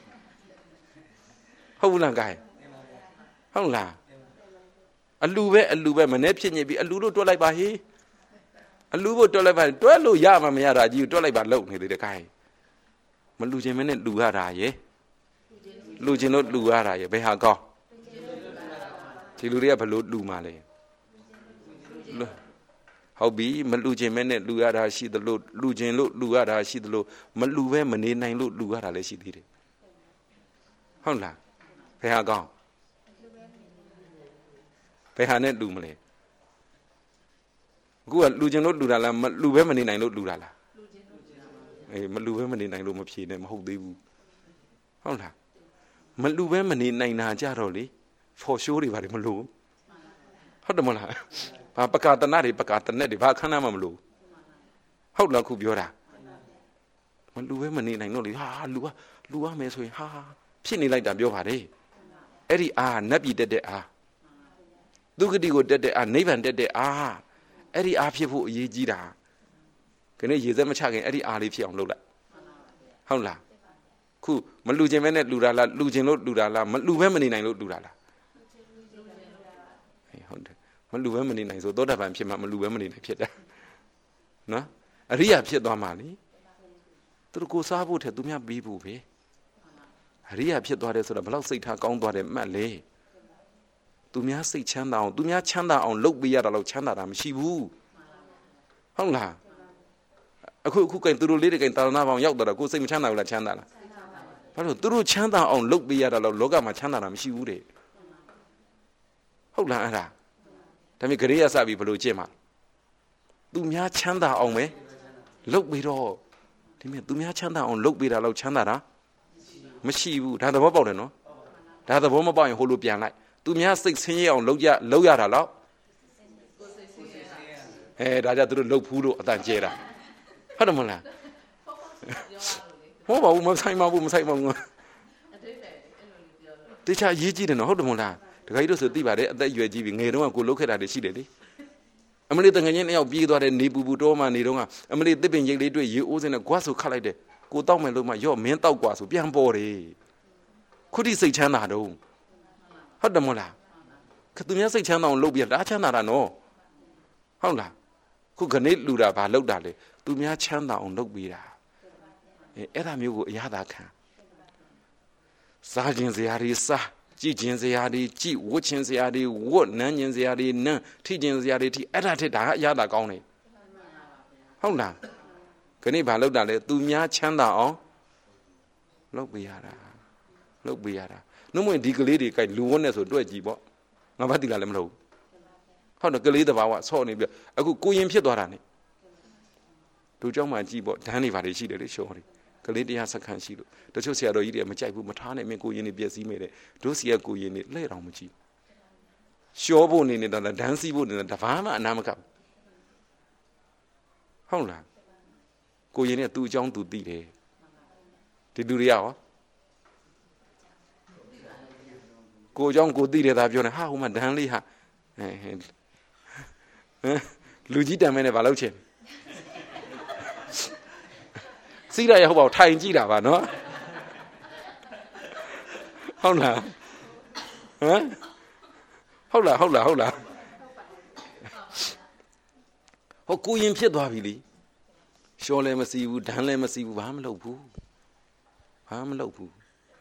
ဟုတ်ဘူးလားကိုင်ဟုတ်လားအလူပဲအလူပဲမနေ့ဖြစ်ညစ်ပြီးအလူလို့တွက်လိုက်ပါဟေးအလူဖို့တွက်လိုက်ပါတွက်လို့ရမှမရတာကြီးတွက်လိုက်ပါလုံနေသေးတယ်ကိုင်မလူခြင်းမနဲ့လူရတာရေလူခြင်းလို့လူရတာရေဘယ်ဟာကောင်းဒီလူတွေကဘလို့လူမှလဲဟုတ်ပြီမလူခြင်းမဲနဲ့လူရတာရှိသလိုလူခြင်းလို့လူရတာရှိသလိုမလူပဲမနေနိုင်လို့လူရတာလည်းရှိသေးတယ်ဟုတ်လားဘယ်ဟာကောင်းဘယ်ဟာနဲ့လူမလဲအခုကလူခြင်းလို့လူတာလားမလူပဲမနေနိုင်လို့လူတာလားအေးမလူပဲမနေနိုင်လို့မဖြေနဲ့မဟုတ်သေးဘူးဟုတ်လားမလူပဲမနေနိုင်တာကြတော့လေfor sure တွေပါတယ်မလို့ဟုတ်တယ်မလားဘာပကာတနာတွေပကာတနဲ့တွေဘာခဏမှမလို့ဟုတ်လားခုပြောတာမလူပဲမနေနိုင်တော့လေဟာလူကလူရမယ်ဆိုရင်ဟာဖြစ်နေလိုက်တာပြောပါတယ်အဲ့ဒီအာနတ်ပြည်တက်တဲ့အာဒုက္ခတိကိုတက်တဲ့အာနိဗ္ဗာန်တက်တဲ့အာအဲ့ဒီအာဖြစ်ဖို့အရေးကြီးတာခဏရေစက်မချခင်အဲ့ဒီအာလေးဖြစ်အောင်လုပ်လိုက်ဟုတ်လားခုမလူခြင်းပဲနဲ့လူတာလားလူခြင်းလို့လူတာလားမလူပဲမနေနိုင်လို့လူတာလားဟုတ်တယ်မလူပဲမနေနိုင်ဆိုသောတာပန်ဖြစ်မှမလူပဲမနေနိုင်ဖြစ်တယ်နော်အရိယာဖြစ်သွားမှလေသူတို့ကိုစားဖို့ထက်သူများပြီးဖို့ပဲအရိယာဖြစ်သွားတယ်ဆိုတော့ဘလောက်စိတ်ထားကောင်းသွားတယ်မှတ်လေသူများစိတ်ချမ်းသာအောင်သူများချမ်းသာအောင်လုပ်ပေးရတာလို့ချမ်းသာတာမရှိဘူးဟုတ်လားအခုအခုကင်သူတို့လေးတွေကင်တာနာပေါင်းရောက်တော့ကိုစိတ်မချမ်းသာဘူးလားချမ်းသာလားဘာလို့သူတို့ချမ်းသာအောင်လုပ်ပေးရတာလို့လောကမှာချမ်းသာတာမရှိဘူးတဲ့ဟုတ်လားအဲ့ဒါဒါပေမဲ့ဂရိယစပြီးဘယ်လိုကျင့်မှာသူများချမ်းသာအောင်ပဲလုပ်ပြီးတော့ဒီမဲ့သူများချမ်းသာအောင်လုပ်ပေးတာလို့ချမ်းသာတာမရှိဘူးဒါသဘောပေါက်တယ်နော်ဒါသဘောမပေါက်ရင်ဟိုလိုပြန်လိုက်သူများစိတ်ဆင်းရဲအောင်လုပ်ရလုပ်ရတာလို့အဲဒါကြသူတို့လှုပ်ဖူးလို့အတန်ကျဲတာဟုတ်တယ်မလားဟောပါဘူးမဆိုင်ပါဘူးမဆိုင်ပါဘူးတခြားရေးကြည့်တယ်နော်ဟုတ်တယ်မလားတခါကြီးတို့ဆိုသိပါတယ်အသက်အရွယ်ကြီးပြီငယ်တုန်းကကိုလှုပ်ခဲ့တာတွေရှိတယ်လေအမလေးတငယ်ချင်းတယောက်ပြေးသွားတဲ့နေပူပူတောမှနေတော့ကအမလေးတစ်ပင်ရိတ်လေးတွေ့ရေအိုးစင်းနဲ့ကွာဆိုခတ်လိုက်တယ်ကိုတောက်မယ်လို့မှရော့မင်းတောက်ကွာဆိုပြန်ပေါ်တယ်ခုထိစိတ်ချမ်းသာတော့ဟုတ်တယ်မလားခသူများစိတ်ချမ်းသာအောင်လုပ်ပြတာချမ်းသာတာနော်ဟုတ်လားခခုခဏလေးလူတာဘာလောက်တာလဲသူများချမ်းသာအောင်လုပ်ပေးတာအဲအဲ့ဒါမျိုးကိုအရသာခံစားခြင်းစရာတွေစားကြည်ခြင်းစရာတွေကြည်ဝတ်ခြင်းစရာတွေဝတ်နမ်းခြင်းစရာတွေနမ်းထိခြင်းစရာတွေထိအဲ့ဒါထက်ဒါကအရသာကောင်းတယ်ဟုတ်လားခဏဘာလောက်တာလဲသူများချမ်းသာအောင်လုပ်ပေးရတာလုပ်ပေးရတာနှုတ်မဝင်ဒီကလေးတွေကလူဝတ်နဲ့ဆိုတွေ့ကြည့်ပေါ့ငါဘာတိလာလည်းမလို့ဟုတ်တယ်ကလေးတဘာဝဆော့နေပြီအခုကိုရင်ဖြစ်သွားတာ ਨੇ တို့เจ้าမှကြည့်ပေါ့ဒန်းနေပါလေရှိတယ်လေရှောတယ်ကလေးတရားစခန်းရှိလို့တချို့ဆရာတော်ကြီးတွေကမကြိုက်ဘူးမထားနဲ့မင်းကိုရင်နေပြည့်စည်မိတယ်တို့စီကကိုရင်နေလှဲ့တော်မကြည့်ရှောဖို့နေနေတာဒန်းစီဖို့နေတာတဘာမှအနာမကဘူးဟုတ်လားကိုရင်နဲ့သူ့အကြောင်းသူသိတယ်ဒီလူတွေရောကိုအကြောင်းကိုသိတယ်သာပြောနေဟာဟိုမှာဒန်းလေးဟာလူကြီးတံမဲနဲ့ဘာလုပ်ချင်စီးရရဟုတ်ပါထိုင်ကြည့်တာပါနော်ဟုတ်လားဟမ်ဟုတ်လားဟုတ်လားဟုတ်လားဟိုကိုရင်ဖြစ်သွားပြီလေရှောလည်းမစီဘူးဒန်းလည်းမစီဘူးဘာမှမလုပ်ဘူးဘာမှမလုပ်ဘူး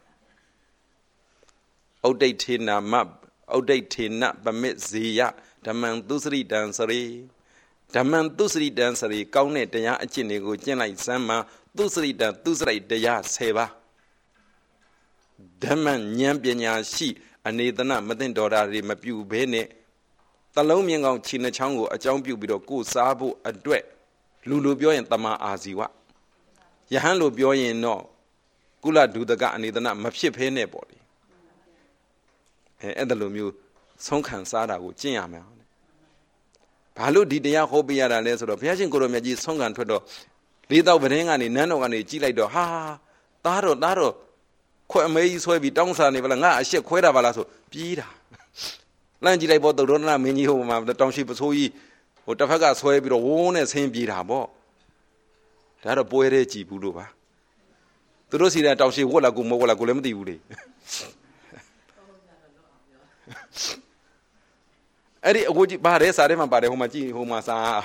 ဩဒိဋ္ဌိနာမဩဒိဋ္ဌိနပမစ်ဇေယဓမ္မံသုစရိတံစရိဓမ္မံသုစရိတံစရိကောင်းတဲ့တရားအကျင့်တွေကိုကျင့်လိုက်စမ်းမှာသုစရိတံသုစရိုက်တရားဆယ်ပါးဓမ္မဉာဏ်ပညာရှိအနေသနမသိတော်တာတွေမပြုဘဲနဲ့တလုံးမြင်ကောင်းခြေနှချောင်းကိုအကြောင်းပြုပြီးတော့ကိုယ်စားဖို့အတွက်လူလူပြောရင်တမအာဇီဝယဟန်လိုပြောရင်တော့ကုလဒုဒကအနေသနမဖြစ်ဖဲနဲ့ပေါ့လေအဲအဲ့ဒါလိုမျိုးဆုံးခံစားတာကိုကျင့်ရမယ်ဘာလို့ဒီတရားဟောပေးရတာလဲဆိုတော့ဘုရားရှင်ကိုရောမြတ်ကြီးဆုံးခံထွက်တော့လေးတော့ဗဒင်းကနေနန်းတော်ကနေကြည့်လိုက်တော့ဟာသားတော့သားတော့ခွဲအမေကြီးဆွဲပြီးတောင်းစားနေပါလားငါအရှက်ခွဲတာပါလားဆိုပြေးတာလန့်ကြည့်လိုက်ပေါ့သုဒ္ဓနာမင်းကြီးဟိုမှာတောင်ရှိပစိုးကြီးဟိုတစ်ဖက်ကဆွဲပြီးတော့ဝုန်းနဲ့ဆင်းပြေးတာပေါ့ဒါတော့ပွဲတဲ့ကြည်ဘူးလို့ပါသူတို့စီတဲ့တောင်ရှိဝက်လာကိုမဝက်လာကိုလည်းမသိဘူးလေအဲ့ဒီအကိုကြီးပါတယ်စားထဲမှာပါတယ်ဟိုမှာကြည့်ဟိုမှာစား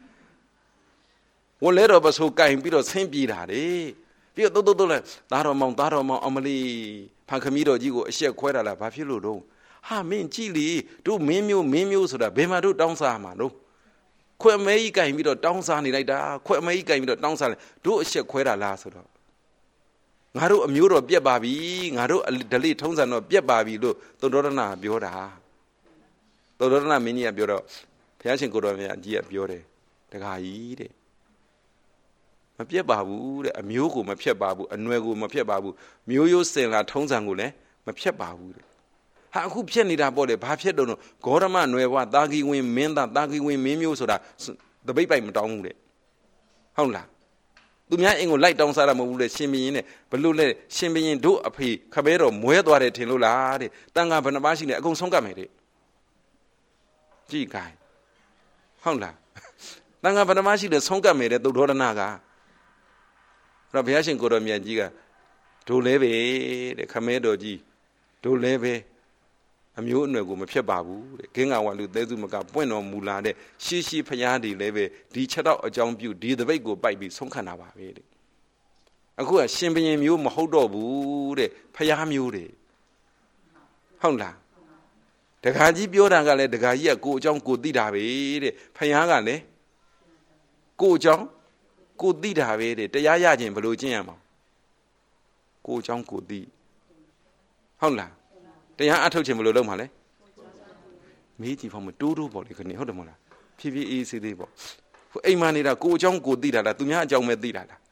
ဝလဲတော့ပစိုးကင်ပြီးတော့ဆင်းပြေးတာလေပြီးတော့တိုးတိုးတိုးလဲသားတော်မောင်သားတော်မောင်အမလီဖန်ခမီးတော်ကြီးကိုအရှက်ခွဲတာလားဘာဖြစ်လို့တော့ဟာမင်းကြည့်လေတို့မင်းမျိုးမင်းမျိုးဆိုတာဘယ်မှာတို့တောင်းစားမှာတော့ခွဲမဲကြီးကင်ပြီးတော့တောင်းစားနေလိုက်တာခွဲမဲကြီးကင်ပြီးတော့တောင်းစားတယ်တို့အရှက်ခွဲတာလားဆိုတော့ငါတို့အမျိုးတော်ပြက်ပါပြီငါတို့ဒလိထုံးစံတော့ပြက်ပါပြီလို့သုဒ္ဓရဏပြောတာသုဒ္ဓရဏမင်းကြီးကပြောတော့ဘုရားရှင်ကိုတော်မြတ်ကြီးကပြောတယ်တခါကြီးတဲ့မပြက်ပါဘူးတဲ့အမျိုးကိုမဖြတ်ပါဘူးအနွယ်ကိုမဖြတ်ပါဘူးမျိုးရိုးစင်လာထုံးစံကိုလည်းမဖြတ်ပါဘူးတဲ့ဟာအခုဖြတ်နေတာပေါ့လေဘာဖြတ်တော့ဂေါရမနွယ်ဘဝတာဂီဝင်မင်းသားတာဂီဝင်မင်းမျိုးဆိုတာတပိတ်ပိုက်မတောင်းဘူးတဲ့ဟုတ်လားသူများအင်ကိုလိုက်တောင်းစားတာမဟုတ်ဘူးလေရှင်ဘရင်နဲ့ဘလို့လဲရှင်ဘရင်တို့အဖေခပဲတော်မွဲသွားတယ်ထင်လို့လားတဲ့တန်ခါဘယ်နှပါးရှိလဲအကုန်ဆုံးကတ်မယ်တဲ့ကြည့်ခိုင်းဟုတ်လားတန်ခါဘယ်နှပါးရှိလဲဆုံးကတ်မယ်တဲ့သုဒ္ဓရဏကအဲ့တော့ဘုရားရှင်ကိုတော်မြတ်ကြီးကဒိုလဲပဲတဲ့ခမဲတော်ကြီးဒိုလဲပဲအမျိုးအနွယ်ကိုမဖြတ်ပါဘူးတဲ့ဂင်္ဂဝါလူသဲစုမကပွင့်တော်မူလာတဲ့ရှေးရှေးဖျားတွေလည်းပဲဒီချက်တော့အကြောင်းပြုဒီတပိတ်ကိုပိုက်ပြီးဆုံးခံတာပါပဲတဲ့အခုကရှင်ဘရင်မျိုးမဟုတ်တော့ဘူးတဲ့ဖျားမျိုးတွေဟုတ်လားတခါကြီးပြောတာကလည်းတခါကြီးကကိုအကြောင်းကိုသိတာပဲတဲ့ဖျားကလည်းကိုအကြောင်းကိုသိတာပဲတဲ့တရားရခြင်းဘယ်လိုကျင့်ရမှာကိုအကြောင်းကိုသိဟုတ်လားတရားအထုတ်ခြင်းဘယ်လိုလုပ်မှာလဲမေးကြည့်ဖို့မတိုးတိုးပေါ့လေခဏဟုတ်တယ်မဟုတ်လားဖြည်းဖြည်းအေးစေးသေးပေါ့ဟိုအိမ်မနေတာကိုအကြောင်းကိုသိတာလားသူများအကြောင်းပဲသိတာလား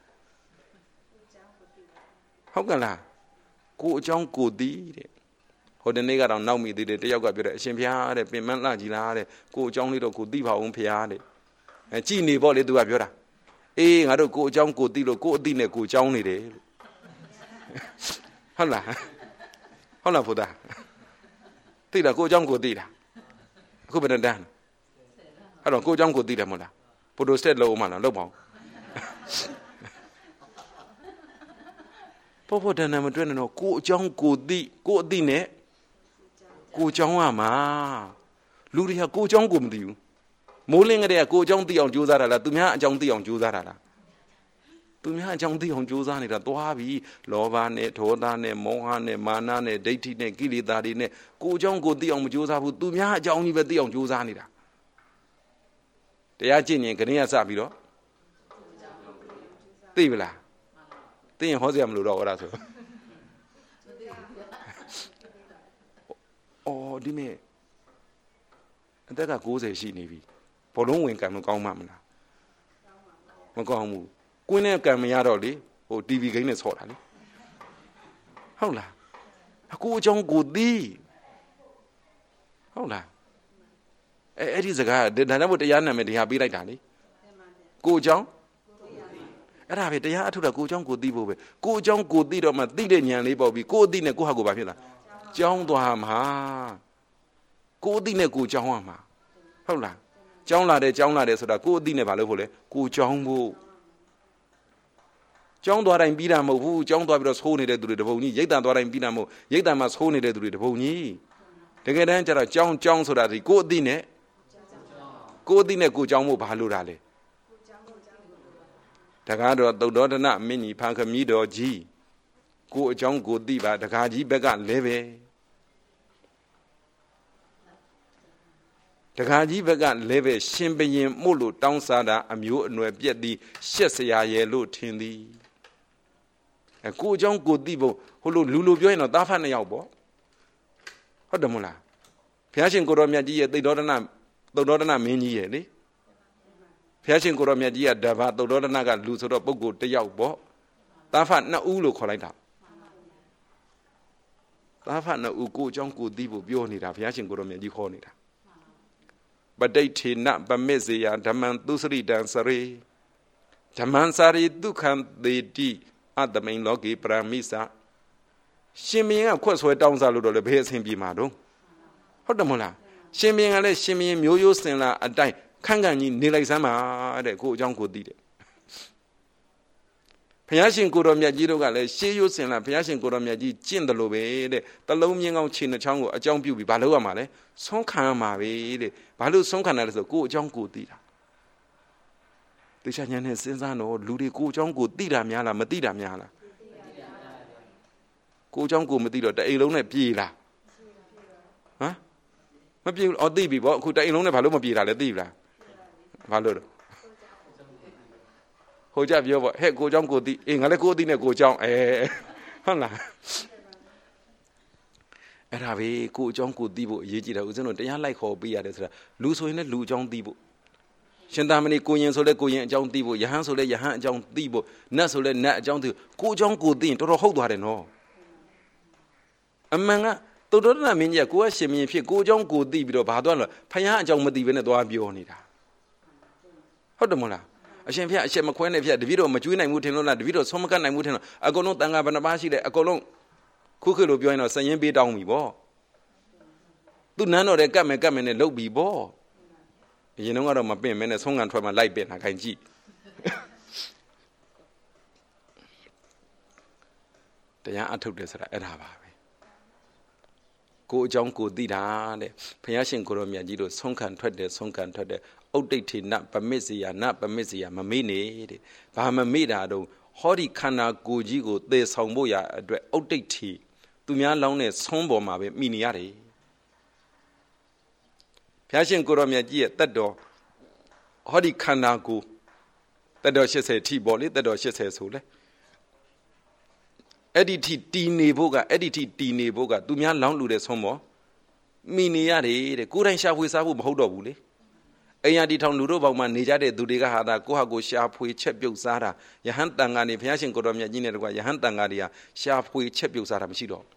ဟုတ်ကလားကိုအကြောင်းကိုသိတဲ့ဟိုတနေ့ကတော့နောက်မိသေးတယ်တယောက်ကပြောတယ်အရှင်ဘုရားတဲ့ပင်မလှကြီးလားတဲ့ကိုအကြောင်းလေးတော့ကိုသိပါအောင်ဘုရားတဲ့အဲကြည်နေပေါ့လေသူကပြောတာအေးငါတို့ကိုအကြောင်းကိုသိလို့ကိုအသိနဲ့ကိုအကြောင်းနေတယ်လို့ဟုတ်လားဟုတ်လားဘုရားသိလားကိုအကြောင်းကိုသိတာအခုဘယ်တန်းတန်းအဲ့တော့ကိုအကြောင်းကိုသိတယ်မဟုတ်လားဖိုတိုစတက်လုံးမှလားလုံးပါအောင်ဖို့ဖို့တန်းတန်းမတွေ့နဲ့တော့ကိုအကြောင်းကိုသိကိုအသိနဲ့ကိုအကြောင်းရမှာလူတွေကကိုအကြောင်းကိုမသိဘူးမိုးလင်းကလေးကကိုအကြောင်းသိအောင်ကြိုးစားတာလားသူများအကြောင်းသိအောင်ကြိုးစားတာလားသူများအကြောင်းသိအောင်ကြိုးစားနေတာသွားပြီလောဘနဲ့ဒေါသနဲ့မောဟနဲ့မာနနဲ့ဒိဋ္ဌိနဲ့ကိလေသာတွေနဲ့ကိုအကြောင်းကိုသိအောင်မကြိုးစားဘူးသူများအကြောင်းကြီးပဲသိအောင်ကြိုးစားနေတာတရားကျင့်ရင်ခဏရစပြီးတော့သိပြီလားသိရင်ဟောစရာမလိုတော့အဲ့ဒါဆိုအော်ဒီမဲ့အသက်ကကိုးဆယ်ရှိနေပြီဘောလုံးဝင်ကံမကောင်းမှမလားမကောင်းဘူးကွင်းနဲ့ကံမရတော့လေဟို တီဗီ ဂိမ်းနဲ့ဆော့တာလေဟုတ်လားအကိုအကြောင်းကိုသိဟုတ်လားအဲအဲ့ဒီစကားဒါနဲ့ဘုတရားနာမည်တရားပေးလိုက်တာလေကိုအကြောင်းအဲ့ဒါပဲတရားအထုတာကိုအကြောင်းကိုသိဖို့ပဲကိုအကြောင်းကိုသိတော့မှသိတဲ့ဉာဏ်လေးပေါ့ပြီကိုအသိနဲ့ကိုဟာကိုဘာဖြစ်လားကြောင်းသွားမှာကိုအသိနဲ့ကိုကြောင်းရမှာဟုတ်လားကြောင်းလာတယ်ကြောင်းလာတယ်ဆိုတာကိုအသိနဲ့ဘာလို့ဖို့လဲကိုကြောင်းဖို့ကြောင်းသွားတိုင်းပြီးတာမဟုတ်ဘူးကြောင်းသွားပြီးတော့ဆိုးနေတဲ့သူတွေတပုံကြီးရိတ်တန်သွားတိုင်းပြီးတာမဟုတ်ရိတ်တန်မှာဆိုးနေတဲ့သူတွေတပုံကြီးတကယ်တမ်းကျတော့ကြောင်းကြောင်းဆိုတာဒီကိုအသိနဲ့ကိုအသိနဲ့ကိုကြောင်းဖို့ဘာလို့တာလဲတကားတော့သုတ်တော်ဒနမင်းကြီးဖန်ခမီးတော်ကြီးကိုအကြောင်းကိုသိပါတကားကြီးဘက်ကလဲပဲတကားကြီးဘက်ကလဲပဲရှင်ဘရင်မို့လို့တောင်းစားတာအမျိုးအနွယ်ပြက်သည်ရှက်စရာရဲ့လို့ထင်သည်အဲကိုအကြောင်းကိုသိဖို့ဟိုလိုလူလိုပြောရင်တော့တားဖတ်နှစ်ယောက်ပေါ့ဟုတ်တယ်မို့လားဘုရားရှင်ကိုတော်မြတ်ကြီးရဲ့သိတ်တော်ဒနသုတ်တော်ဒနမင်းကြီးရဲ့လေဘုရားရှင်ကိုတော်မြတ်ကြီးကတပါသုတ်တော်ဒနကလူဆိုတော့ပုဂ္ဂိုလ်တစ်ယောက်ပေါ့တားဖတ်နှစ်ဦးလို့ခေါ်လိုက်တာတားဖတ်နှစ်ဦးကိုအကြောင်းကိုသိဖို့ပြောနေတာဘုရားရှင်ကိုတော်မြတ်ကြီးခေါ်နေတာပဋိဋ္ဌိနပမစ္စေယဓမ္မံသုစရိတံစရေဓမ္မံစာရိဒုက္ခံသေတိအတမိန်လောကေပရမိစရှင်မင်းကခွက်ဆွဲတောင်းစားလို့တော့လေဘယ်အဆင်ပြေမှာတော့ဟုတ်တယ်မဟုတ်လားရှင်မင်းကလည်းရှင်မင်းမျိုးရိုးစင်လာအတိုင်းခန့်ခန့်ကြီးနေလိုက်စမ်းပါတဲ့ကိုအကြောင်းကိုသိတယ်ဘုရားရှင်ကိုတော်မြတ်ကြီးတို့ကလည်းရှေးရိုးစင်လာဘုရားရှင်ကိုတော်မြတ်ကြီးကျင့်တယ်လို့ပဲတဲ့တလုံးမြင်းကောင်းခြေနှချောင်းကိုအကြောင်းပြုပြီးဘာလုပ်ရမှာလဲဆုံးခံရမှာပဲတဲ့ဘာလို့ဆုံးခံရလဲဆိုကိုအကြောင်းကိုသိတာတေချာဉာဏ်နဲ့စဉ်းစားတော့လူတွေကိုအကြောင်းကိုသိတာများလားမသိတာများလားကိုအကြောင်းကိုမသိတော့တအိမ်လုံးနဲ့ပြေးလားဟမ်မပြေဘူးအော်သိပြီပေါ့အခုတအိမ်လုံးနဲ့ဘာလို့မပြေတာလဲသိပြီလားဘာလို့တော့ဟိုကြပြောပေါ့ဟဲ့ကိုเจ้าကိုသိအေးငါလည်းကိုသိနဲ့ကိုเจ้าအဲဟုတ်လားအဲ့ဒါပဲကိုအကြောင်းကိုသိဖို့အရေးကြီးတယ်ဦးဇင်းတို့တရားလိုက်ခေါ်ပေးရတယ်ဆိုတာလူဆိုရင်လည်းလူအကြောင်းသိဖို့ရှင်သာမဏေကိုရင်ဆိုလည်းကိုရင်အကြောင်းသိဖို့ယဟန်ဆိုလည်းယဟန်အကြောင်းသိဖို့နတ်ဆိုလည်းနတ်အကြောင်းသိဖို့ကိုအကြောင်းကိုသိရင်တော်တော်ဟုတ်သွားတယ်နော်အမှန်ကသုတ္တရဏမင်းကြီးကကိုကရှင်မင်းဖြစ်ကိုအကြောင်းကိုသိပြီးတော့ဘာသွားလဲဖယားအကြောင်းမသိဘဲနဲ့သွားပြောနေတာဟုတ်တယ်မဟုတ်လားအရှင်ဖျက်အရှင်မခွဲနဲ့ဖျက်တပည့်တော်မကျွေးနိုင်ဘူးထင်လို့လားတပည့်တော်ဆုံးမကတ်နိုင်ဘူးထင်လို့အကုန်လုံးတန်ခါဘဏ္ဍပါရှိတယ်အကုန်လုံးခုခေတ်လိုပြောရင်တော့စရင်ပေးတောင်းပြီပေါ့သူနန်းတော်တဲ့ကတ်မယ်ကတ်မယ်နဲ့လုတ်ပြီပေါ့အရင်တော့ကတော့မပင့်မဲနဲ့ဆုံးခံထွက်မှလိုက်ပင့်တာခိုင်းကြည့်တရားအထုတ်တယ်ဆိုတာအဲ့ဒါပါပဲကိုအကြောင်းကိုသိတာတဲ့ဘုရားရှင်ကိုရောမြတ်ကြီးတို့ဆုံးခံထွက်တယ်ဆုံးခံထွက်တယ်ဥဒ္ဒိဋ္ဌိနပမစ္စေယနပမစ္စေယမမေ့နေတဲ့ဘာမမေ့တာတော့ဟောဒီခန္ဓာကိုယ်ကြီးကိုသေဆောင်ဖို့ရအတွက်ဥဒ္ဒိဋ္ဌိသူများလောင်းတဲ့ဆုံးပေါ်မှာပဲမိနေရတယ်ဘုရားရှင်ကိုရောမြတ်ကြီးရဲ့တတ်တော်ဟောဒီခန္ဓာကိုယ်တတ်တော်၈၀ထိပေါ့လေတတ်တော်၈၀ဆိုလေအဲ့ဒီထိတီနေဖို့ကအဲ့ဒီထိတီနေဖို့ကသူများလောင်းလူတဲ့ဆုံးပေါ်မိနေရတယ်တဲ့ကိုယ်တိုင်ရှာဖွေစားဖို့မဟုတ်တော့ဘူးလေအိမ်ယာတီထောင်လူတို့ဘောင်မှာနေကြတဲ့သူတွေကဟာတာကိုဟာကိုရှာဖွေချက်ပြုတ်စားတာယဟန်တန်ကနေဘုရားရှင်ကိုတော်မြတ်ကြီးနဲ့တကွာယဟန်တန်ကတွေကရှာဖွေချက်ပြုတ်စားတာမရှိတော့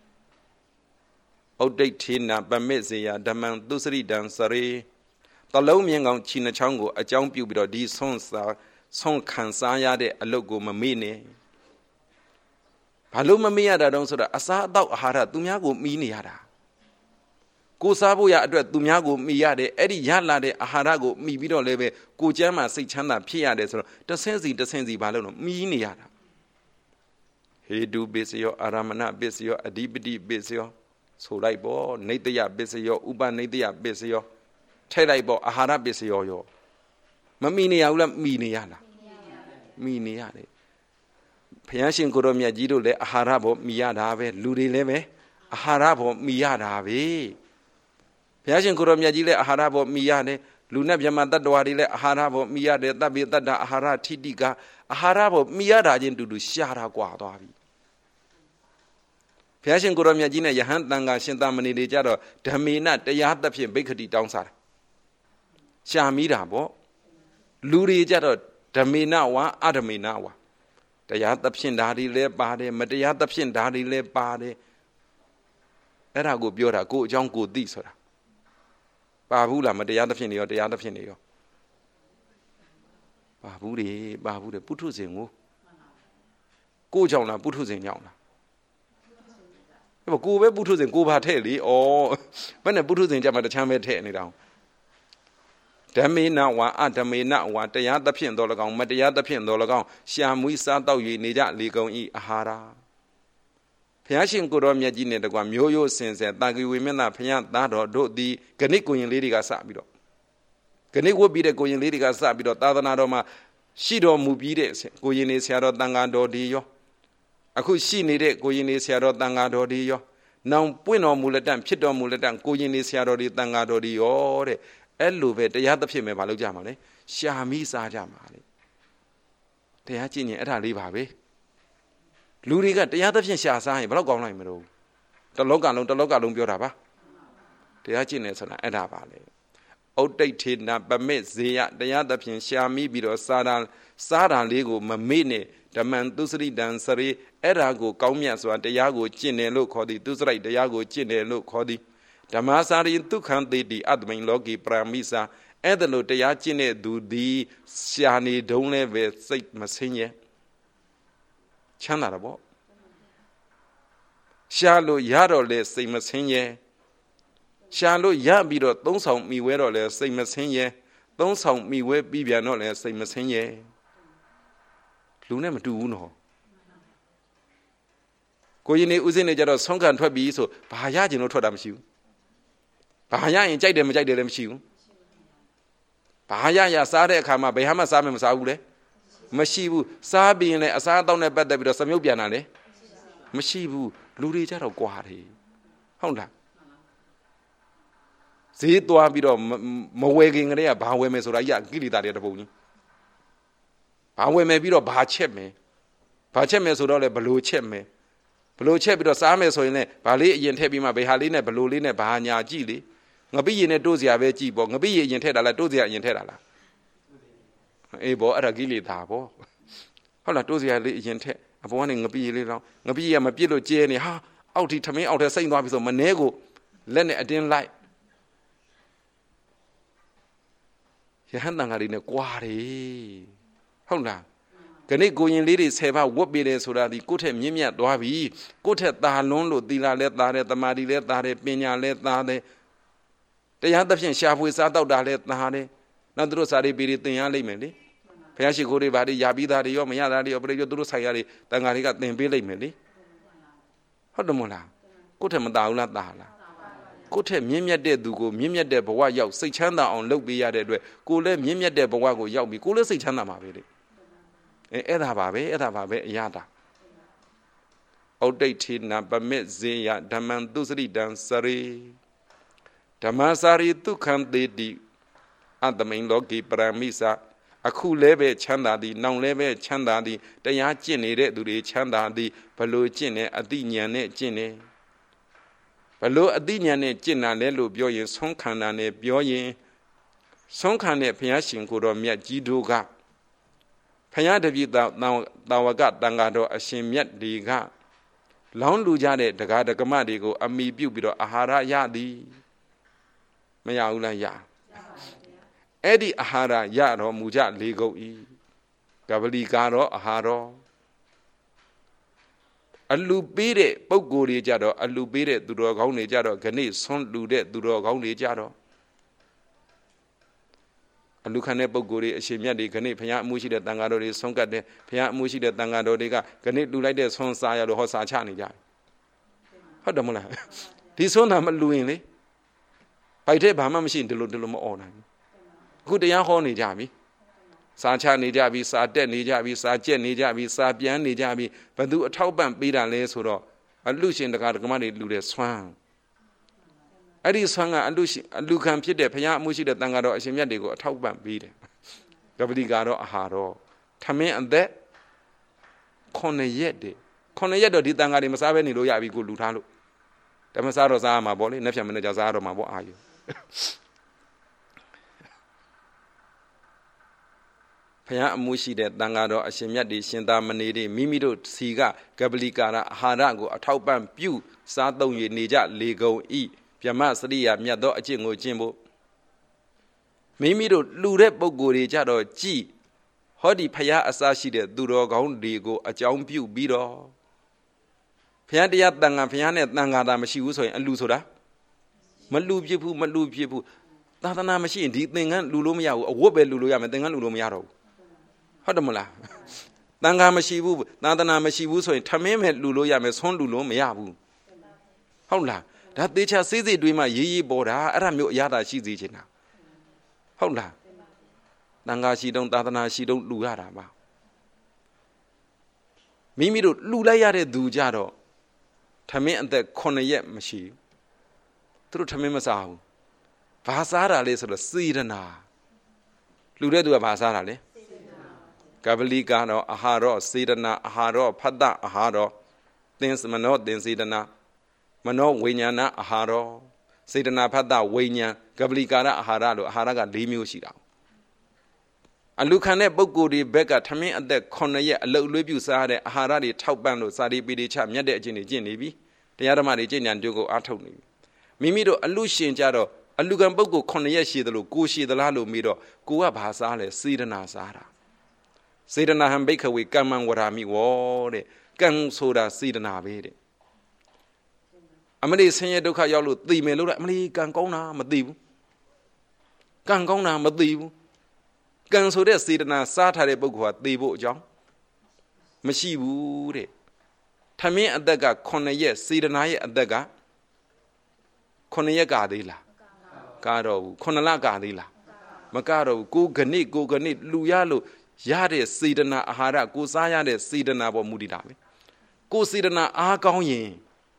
ဥဒ္ဒိဋ္ဌိနပမစ္စေယဓမ္မံသုစရိတံစရေတလုံးမြင်ကောင်ခြိနှချောင်းကိုအကြောင်းပြုပြီးတော့ဒီဆုံးစားဆုံးခံစားရတဲ့အလုပ်ကိုမမေ့နဲ့ဘာလို့မမေ့ရတာတုံးဆိုတော့အစားအသောက်အာဟာရသူများကိုမီးနေရတာကိုစားဖို့ရအတွက်သူများကိုမီးရတယ်အဲ့ဒီရလာတဲ့အာဟာရကိုမီးပြီးတော့လည်းပဲကိုကျမ်းမှာစိတ်ချမ်းသာဖြစ်ရတယ်ဆိုတော့တဆင်းစီတဆင်းစီဘာလို့လဲမီးနေရတာဟေတုပစ္စယောအာရမဏပစ္စယောအဓိပတိပစ္စယောဆိုလိုက်ပေါ့နေတယပစ္စယောဥပနေတယပစ္စယောထဲလိုက်ပေါ့အာဟာရပစ္စည်းရောရောမမီနေရဘူးလားမီနေရလားမီနေရတယ်ဘုရားရှင်ကိုရောမြတ်ကြီးတို့လည်းအာဟာရဘောမီရတာပဲလူတွေလည်းပဲအာဟာရဘောမီရတာပဲဘုရားရှင်ကိုရောမြတ်ကြီးလည်းအာဟာရဘောမီရတယ်လူနဲ့မြမတတ္တဝါတွေလည်းအာဟာရဘောမီရတယ်တပ်ပိတ္တအာဟာရထိတိကအာဟာရဘောမီရတာချင်းတူတူရှာတာกว่าသွားပြီဘုရားရှင်ကိုရောမြတ်ကြီးနဲ့ယဟန်တန်ခါရှင်သာမဏေတွေကြတော့ဓမ္မေနတရားသဖြင့်ဘိက္ခတိတောင်းစားတာရှာမိတာပေါ့လူတွေကြတော့ဓမ္မေနဝါအဓမ္မေနဝါတရားသဖြင့်ဓာတွေလည်းပါတယ်မတရားသဖြင့်ဓာတွေလည်းပါတယ်အဲ့ဒါကိုပြောတာကိုအကြောင်းကိုသိဆိုတာပါဘူးလားမတရားသဖြင့်နေရောတရားသဖြင့်နေရောပါဘူးလေပါဘူးလေပုထုဇဉ်ကိုကိုကြောင့်လားပုထုဇဉ်ကြောင့်လားကိုပဲပုထုဇဉ်ကိုပါထဲ့လေဩဘယ်နဲ့ပုထုဇဉ်ကြမှာတခြားပဲထဲ့နေတာဓမ္မေနဝါအဓမ္မေနဝါတရားသဖြင့်တော်၎င်းမတရားသဖြင့်တော်၎င်းရှာမွေးစားတော့၍နေကြလေကုန်ဤအာဟာရဘုရားရှင်ကိုတော်မြတ်ကြီးနဲ့တကွာမျိုးရိုးစင်စဲတာဂီဝေမျက်နှာဘုရားသားတော်တို့သည်ဂဏိကိုရင်လေးတွေကစပြီးတော့ဂဏိဝတ်ပြီးတဲ့ကိုရင်လေးတွေကစပြီးတော့သာသနာတော်မှာရှိတော်မူပြီးတဲ့ကိုရင်နေဆရာတော်တန်ဃာတော်ဒီရောအခုရှိနေတဲ့ကိုရင်နေဆရာတော်တန်ဃာတော်ဒီရောနောင်ပွင့်တော်မူလက်တန့်ဖြစ်တော်မူလက်တန့်ကိုရင်နေဆရာတော်ဒီတန်ဃာတော်ဒီရောတဲ့အဲ့လိုပဲတရားသဖြင့်ပဲမလုပ်ကြမှာလေရှာမိစားကြမှာလေတရားကျင့်ရင်အဲ့ဒါလေးပါပဲလူတွေကတရားသဖြင့်ရှာစားရင်ဘယ်တော့ကောင်းနိုင်မလို့တလောကလုံးတလောကလုံးပြောတာပါတရားကျင့်နေဆိုတာအဲ့ဒါပါလေဩဒိဋ္ဌိနာပမစ်ဇေယတရားသဖြင့်ရှာမိပြီးတော့စားတာစားတာလေးကိုမမေ့နဲ့ဓမ္မံသူစရိတံစရိအဲ့ဒါကိုကောင်းမြတ်စွာတရားကိုကျင့်တယ်လို့ခေါ်သည်သူစရိုက်တရားကိုကျင့်တယ်လို့ခေါ်သည်ဓမ္မစာရိဒုက္ခံတေတိအတ္တမိန်လောကီပရမိစာအဲ့ဒါလို့တရားကျင့်တဲ့သူသည်ရှာနေတုံးလဲပဲစိတ်မဆင်းရဲချမ်းသာတယ်ပေါ့ရှာလို့ရတော့လဲစိတ်မဆင်းရဲရှာလို့ရပြီးတော့သုံးဆောင်မိဝဲတော့လဲစိတ်မဆင်းရဲသုံးဆောင်မိဝဲပြီးပြန်တော့လဲစိတ်မဆင်းရဲလူနဲ့မတူဘူးနော်ကိုရင်နေဥစဉ်နေကြတော့ဆုံးခံထွက်ပြီးဆိုဘာရကျင်လို့ထွက်တာမရှိဘူးဘာရရင်ကြိုက်တယ်မကြိုက်တယ်လည်းမရှိဘူးဘာရရစားတဲ့အခါမှာဘယ်ဟာမှစားမယ်မစားဘူးလေမရှိဘူးစားပြီးရင်လည်းအစားအသောက်နဲ့ပတ်သက်ပြီးတော့စမြုပ်ပြန်တာလေမရှိဘူးလူတွေကြတော့ကြွားတယ်ဟုတ်လားဈေးသွားပြီးတော့မဝယ်ခင်ကလေးကဘာဝယ်မယ်ဆိုတာကြီးကိလေသာတွေတပုံကြီးဘာဝယ်မယ်ပြီးတော့ဘာချက်မယ်ဘာချက်မယ်ဆိုတော့လေဘလို့ချက်မယ်ဘလို့ချက်ပြီးတော့စားမယ်ဆိုရင်လည်းဘာလေးအရင်ထည့်ပြီးမှဘယ်ဟာလေးနဲ့ဘလို့လေးနဲ့ဘာညာကြည့်လေငပိရင်နဲ့တိုးစရာပဲကြည့်ပေါ့ငပိရင်အရင်ထည့်တာလားတိုးစရာအရင်ထည့်တာလားအေးဘောအဲ့ဒါကိလေသာပေါ့ဟုတ်လားတိုးစရာလေးအရင်ထည့်အပေါ်ကနေငပိလေးလောင်းငပိရမပြစ်လို့ကျဲနေဟာအောက်ထိထမင်းအောက်ထဲစိမ့်သွားပြီဆိုမနှဲကိုလက်နဲ့အတင်းလိုက်ယဟန်တန်ဃာတွေနဲ့ကြွားတယ်ဟုတ်လားခဏကိုရင်လေးတွေဆယ်ပါးဝတ်ပေးတယ်ဆိုတာဒီကိုယ့်ထက်မြင့်မြတ်သွားပြီကိုယ့်ထက်သာလွန်းလို့သီလလည်းသာတယ်တမာတိလည်းသာတယ်ပညာလည်းသာတယ်တရားသဖြင့်ရှားဖွေစားတော့တာလည်းသာတယ်နောက်သူတို့စာရိပေတွေသင်ရလိမ့်မယ်လေဘုရားရှိခိုးတွေဗာတွေယာပြီးသားတွေရောမရသားတွေရောပြည့်ရောသူတို့ဆိုင်ရတွေတန်ဃာတွေကသင်ပေးလိမ့်မယ်လေဟုတ်တယ်မဟုတ်လားကိုယ့်ထက်မသာဘူးလားသာလားကိုယ့်ထက်မြင့်မြတ်တဲ့သူကိုမြင့်မြတ်တဲ့ဘဝရောက်စိတ်ချမ်းသာအောင်လုပ်ပေးရတဲ့အတွက်ကိုယ်လည်းမြင့်မြတ်တဲ့ဘဝကိုရောက်ပြီးကိုယ်လည်းစိတ်ချမ်းသာမှာပဲလေအဲအဲ့ဒါပါပဲအဲ့ဒါပါပဲအရာတာဩဒိဋ္ဌိနာပမစ်ဇေယဓမ္မံသူစရိတံစရိဓမ္မစာရိဒုက္ခံတေတိအတ္တမိန်လောကီပရမိစာအခုလည်းပဲချမ်းသာသည်နောင်လည်းပဲချမ်းသာသည်တရားကျင့်နေတဲ့သူတွေချမ်းသာသည်ဘလို့ကျင့်နေအတိညာနဲ့ကျင့်နေဘလို့အတိညာနဲ့ကျင့်တာလဲလို့ပြောရင်ဆုံးခန္ဓာနဲ့ပြောရင်ဆုံးခံတဲ့ဘုရားရှင်ကိုယ်တော်မြတ်ကြီးတို့ကဘုရားတပည့်တာဝကတန်ဃာတော်အရှင်မြတ်တွေကလောင်းလူကြတဲ့ဒကာဒကမတွေကိုအမိပြုတ်ပြီးတော့အာဟာရရသည်မရဘူးလားရအဲ့ဒီအာဟာရရတော်မူကြလေကုန်ဤကပလီကာတော့အာဟာရောအလူပေးတဲ့ပုဂ္ဂိုလ်တွေကြတော့အလူပေးတဲ့သူတော်ကောင်းတွေကြတော့ခဏဆွန်းလူတဲ့သူတော်ကောင်းတွေကြတော့အလူခံတဲ့ပုဂ္ဂိုလ်တွေအရှင်မြတ်တွေခဏဘုရားအမှုရှိတဲ့တန်ဃာတော်တွေဆွန်းကတ်တဲ့ဘုရားအမှုရှိတဲ့တန်ဃာတော်တွေကခဏလူလိုက်တဲ့ဆွန်းစားရလို့ဟောစာချနေကြဟုတ်တယ်မဟုတ်လားဒီဆွန်းတာမလူရင်လေပိုက်တဲ့ဘာမှမရှိရင်ဒီလိုဒီလိုမអော်နိုင်ဘူးအခုတရားဟောနေကြပြီစာချနေကြပြီစာတက်နေကြပြီစာကျက်နေကြပြီစာပြန်နေကြပြီဘသူအထောက်ပံ့ပေးတာလဲဆိုတော့အလူရှင်တကာဒကမတွေလူတဲ့ဆွမ်းအဲ့ဒီဆွမ်းကအလူရှင်အလူခံဖြစ်တဲ့ဘုရားအမှုရှိတဲ့တန်ဃာတော်အရှင်မြတ်တွေကိုအထောက်ပံ့ပေးတယ်ကပတိကတော့အာဟာတော့ထမင်းအသက်ခုနှစ်ရက်တည်းခုနှစ်ရက်တော့ဒီတန်ဃာတွေမစားဘဲနေလို့ရပြီကိုလူထားလို့တမစားတော့စားရမှာပေါ့လေနှစ်ဖြတ်မနေ့ကျစားရတော့မှာပေါ့အာယူဘုရားအမှုရှိတဲ့တန်ဃာတော်အရှင်မြတ်တွေရှင်သာမဏေတွေမိမိတို့စီကကပလိကာရအာဟာရကိုအထောက်ပံ့ပြုစားသုံး၍နေကြလေကုန်ဤဗျမစရိယာမြတ်သောအကျင့်ကိုကျင့်ဖို့မိမိတို့လှူတဲ့ပုဂ္ဂိုလ်တွေကြတော့ကြည်ဟောဒီဘုရားအစရှိတဲ့သူတော်ကောင်းတွေကိုအကြောင်းပြုပြီးတော့ဘုရားတရားတန်ခါဘုရားနဲ့တန်ခါတာမရှိဘူးဆိုရင်အလှဆိုတာမလှူဖြစ်ဘူးမလှူဖြစ်ဘူးသာသနာမရှိရင်ဒီသင်္ကန်းလှူလို့မရဘူးအဝတ်ပဲလှူလို့ရမယ်သင်္ကန်းလှူလို့မရတော့ဘူးဟုတ်တယ်မလားတန်ခါမရှိဘူးသာသနာမရှိဘူးဆိုရင်ထမင်းပဲလှူလို့ရမယ်ဆွန်းလှူလို့မရဘူးဟုတ်လားဒါသေချာစေးစေးတွေးမှရေးရေးပေါ်တာအဲ့ဒါမျိုးအရသာရှိစေချင်တာဟုတ်လားတန်ခါရှိတုံးသာသနာရှိတုံးလှူရတာပါမိမိတို့လှူလိုက်ရတဲ့သူကြတော့ထမင်းအသက်ခုနှစ်ရက်မရှိသူတို့ထမင်းမစားဘူးဘာစားတာလဲဆိုတော့စေတနာလှူတဲ့သူကဘာစားတာလဲကပလိကတော့အာဟာရောစေတနာအာဟာရောဖတ်တအာဟာရောသင်္စမနောသင်္စေတနာမနောဝိညာဏအာဟာရောစေတနာဖတ်တဝိညာဉ်ကပလိကာရအာဟာရလို့အာဟာရက၄မျိုးရှိတာအလူခံတဲ့ပုဂ္ဂိုလ်တွေဘက်ကထမင်းအသက်ခုနှစ်ရက်အလုတ်လွေးပြုစားတဲ့အာဟာရတွေထောက်ပံ့လို့စာရီပီတွေချမြတ်တဲ့အကျင့်တွေကျင့်နေပြီတရားဓမ္မတွေကျင့်ကြံကြိုးကိုအားထုတ်နေပြီမိမိတို့အလူရှင်ကြတော့အလူခံပုဂ္ဂိုလ်ခုနှစ်ရက်ရှိသလိုကိုရှိသလားလို့မေးတော့ကိုကဘာစားလဲစေတနာစားတာစေတနာဟံဘိက္ခဝေကမ္မံဝရာမိဝောတဲ့ကံဆိုတာစေတနာပဲတဲ့အမလေးဆင်းရဲဒုက္ခရောက်လို့သိမယ်လို့အမလေးကံကောင်းတာမသိဘူးကံကောင်းတာမသိဘူးကံဆိုတဲ့စေတနာစားထားတဲ့ပုဂ္ဂိုလ်ဟာသိဖို့အကြောင်းမရှိဘူးတဲ့ထမင်းအသက်ကခုနှစ်ရက်စေတနာရဲ့အသက်ကခုနှစ်ရက်ကာသေးလားကာတော့ဘူးခုနှစ်လကာသေးလားမကတော့ဘူးကိုဂဏိကိုဂဏိလူရလို့ရတဲ့စေတနာအာဟာရကိုစားရတဲ့စေတနာပေါ်မူတည်တာပဲကိုစေတနာအားကောင်းရင်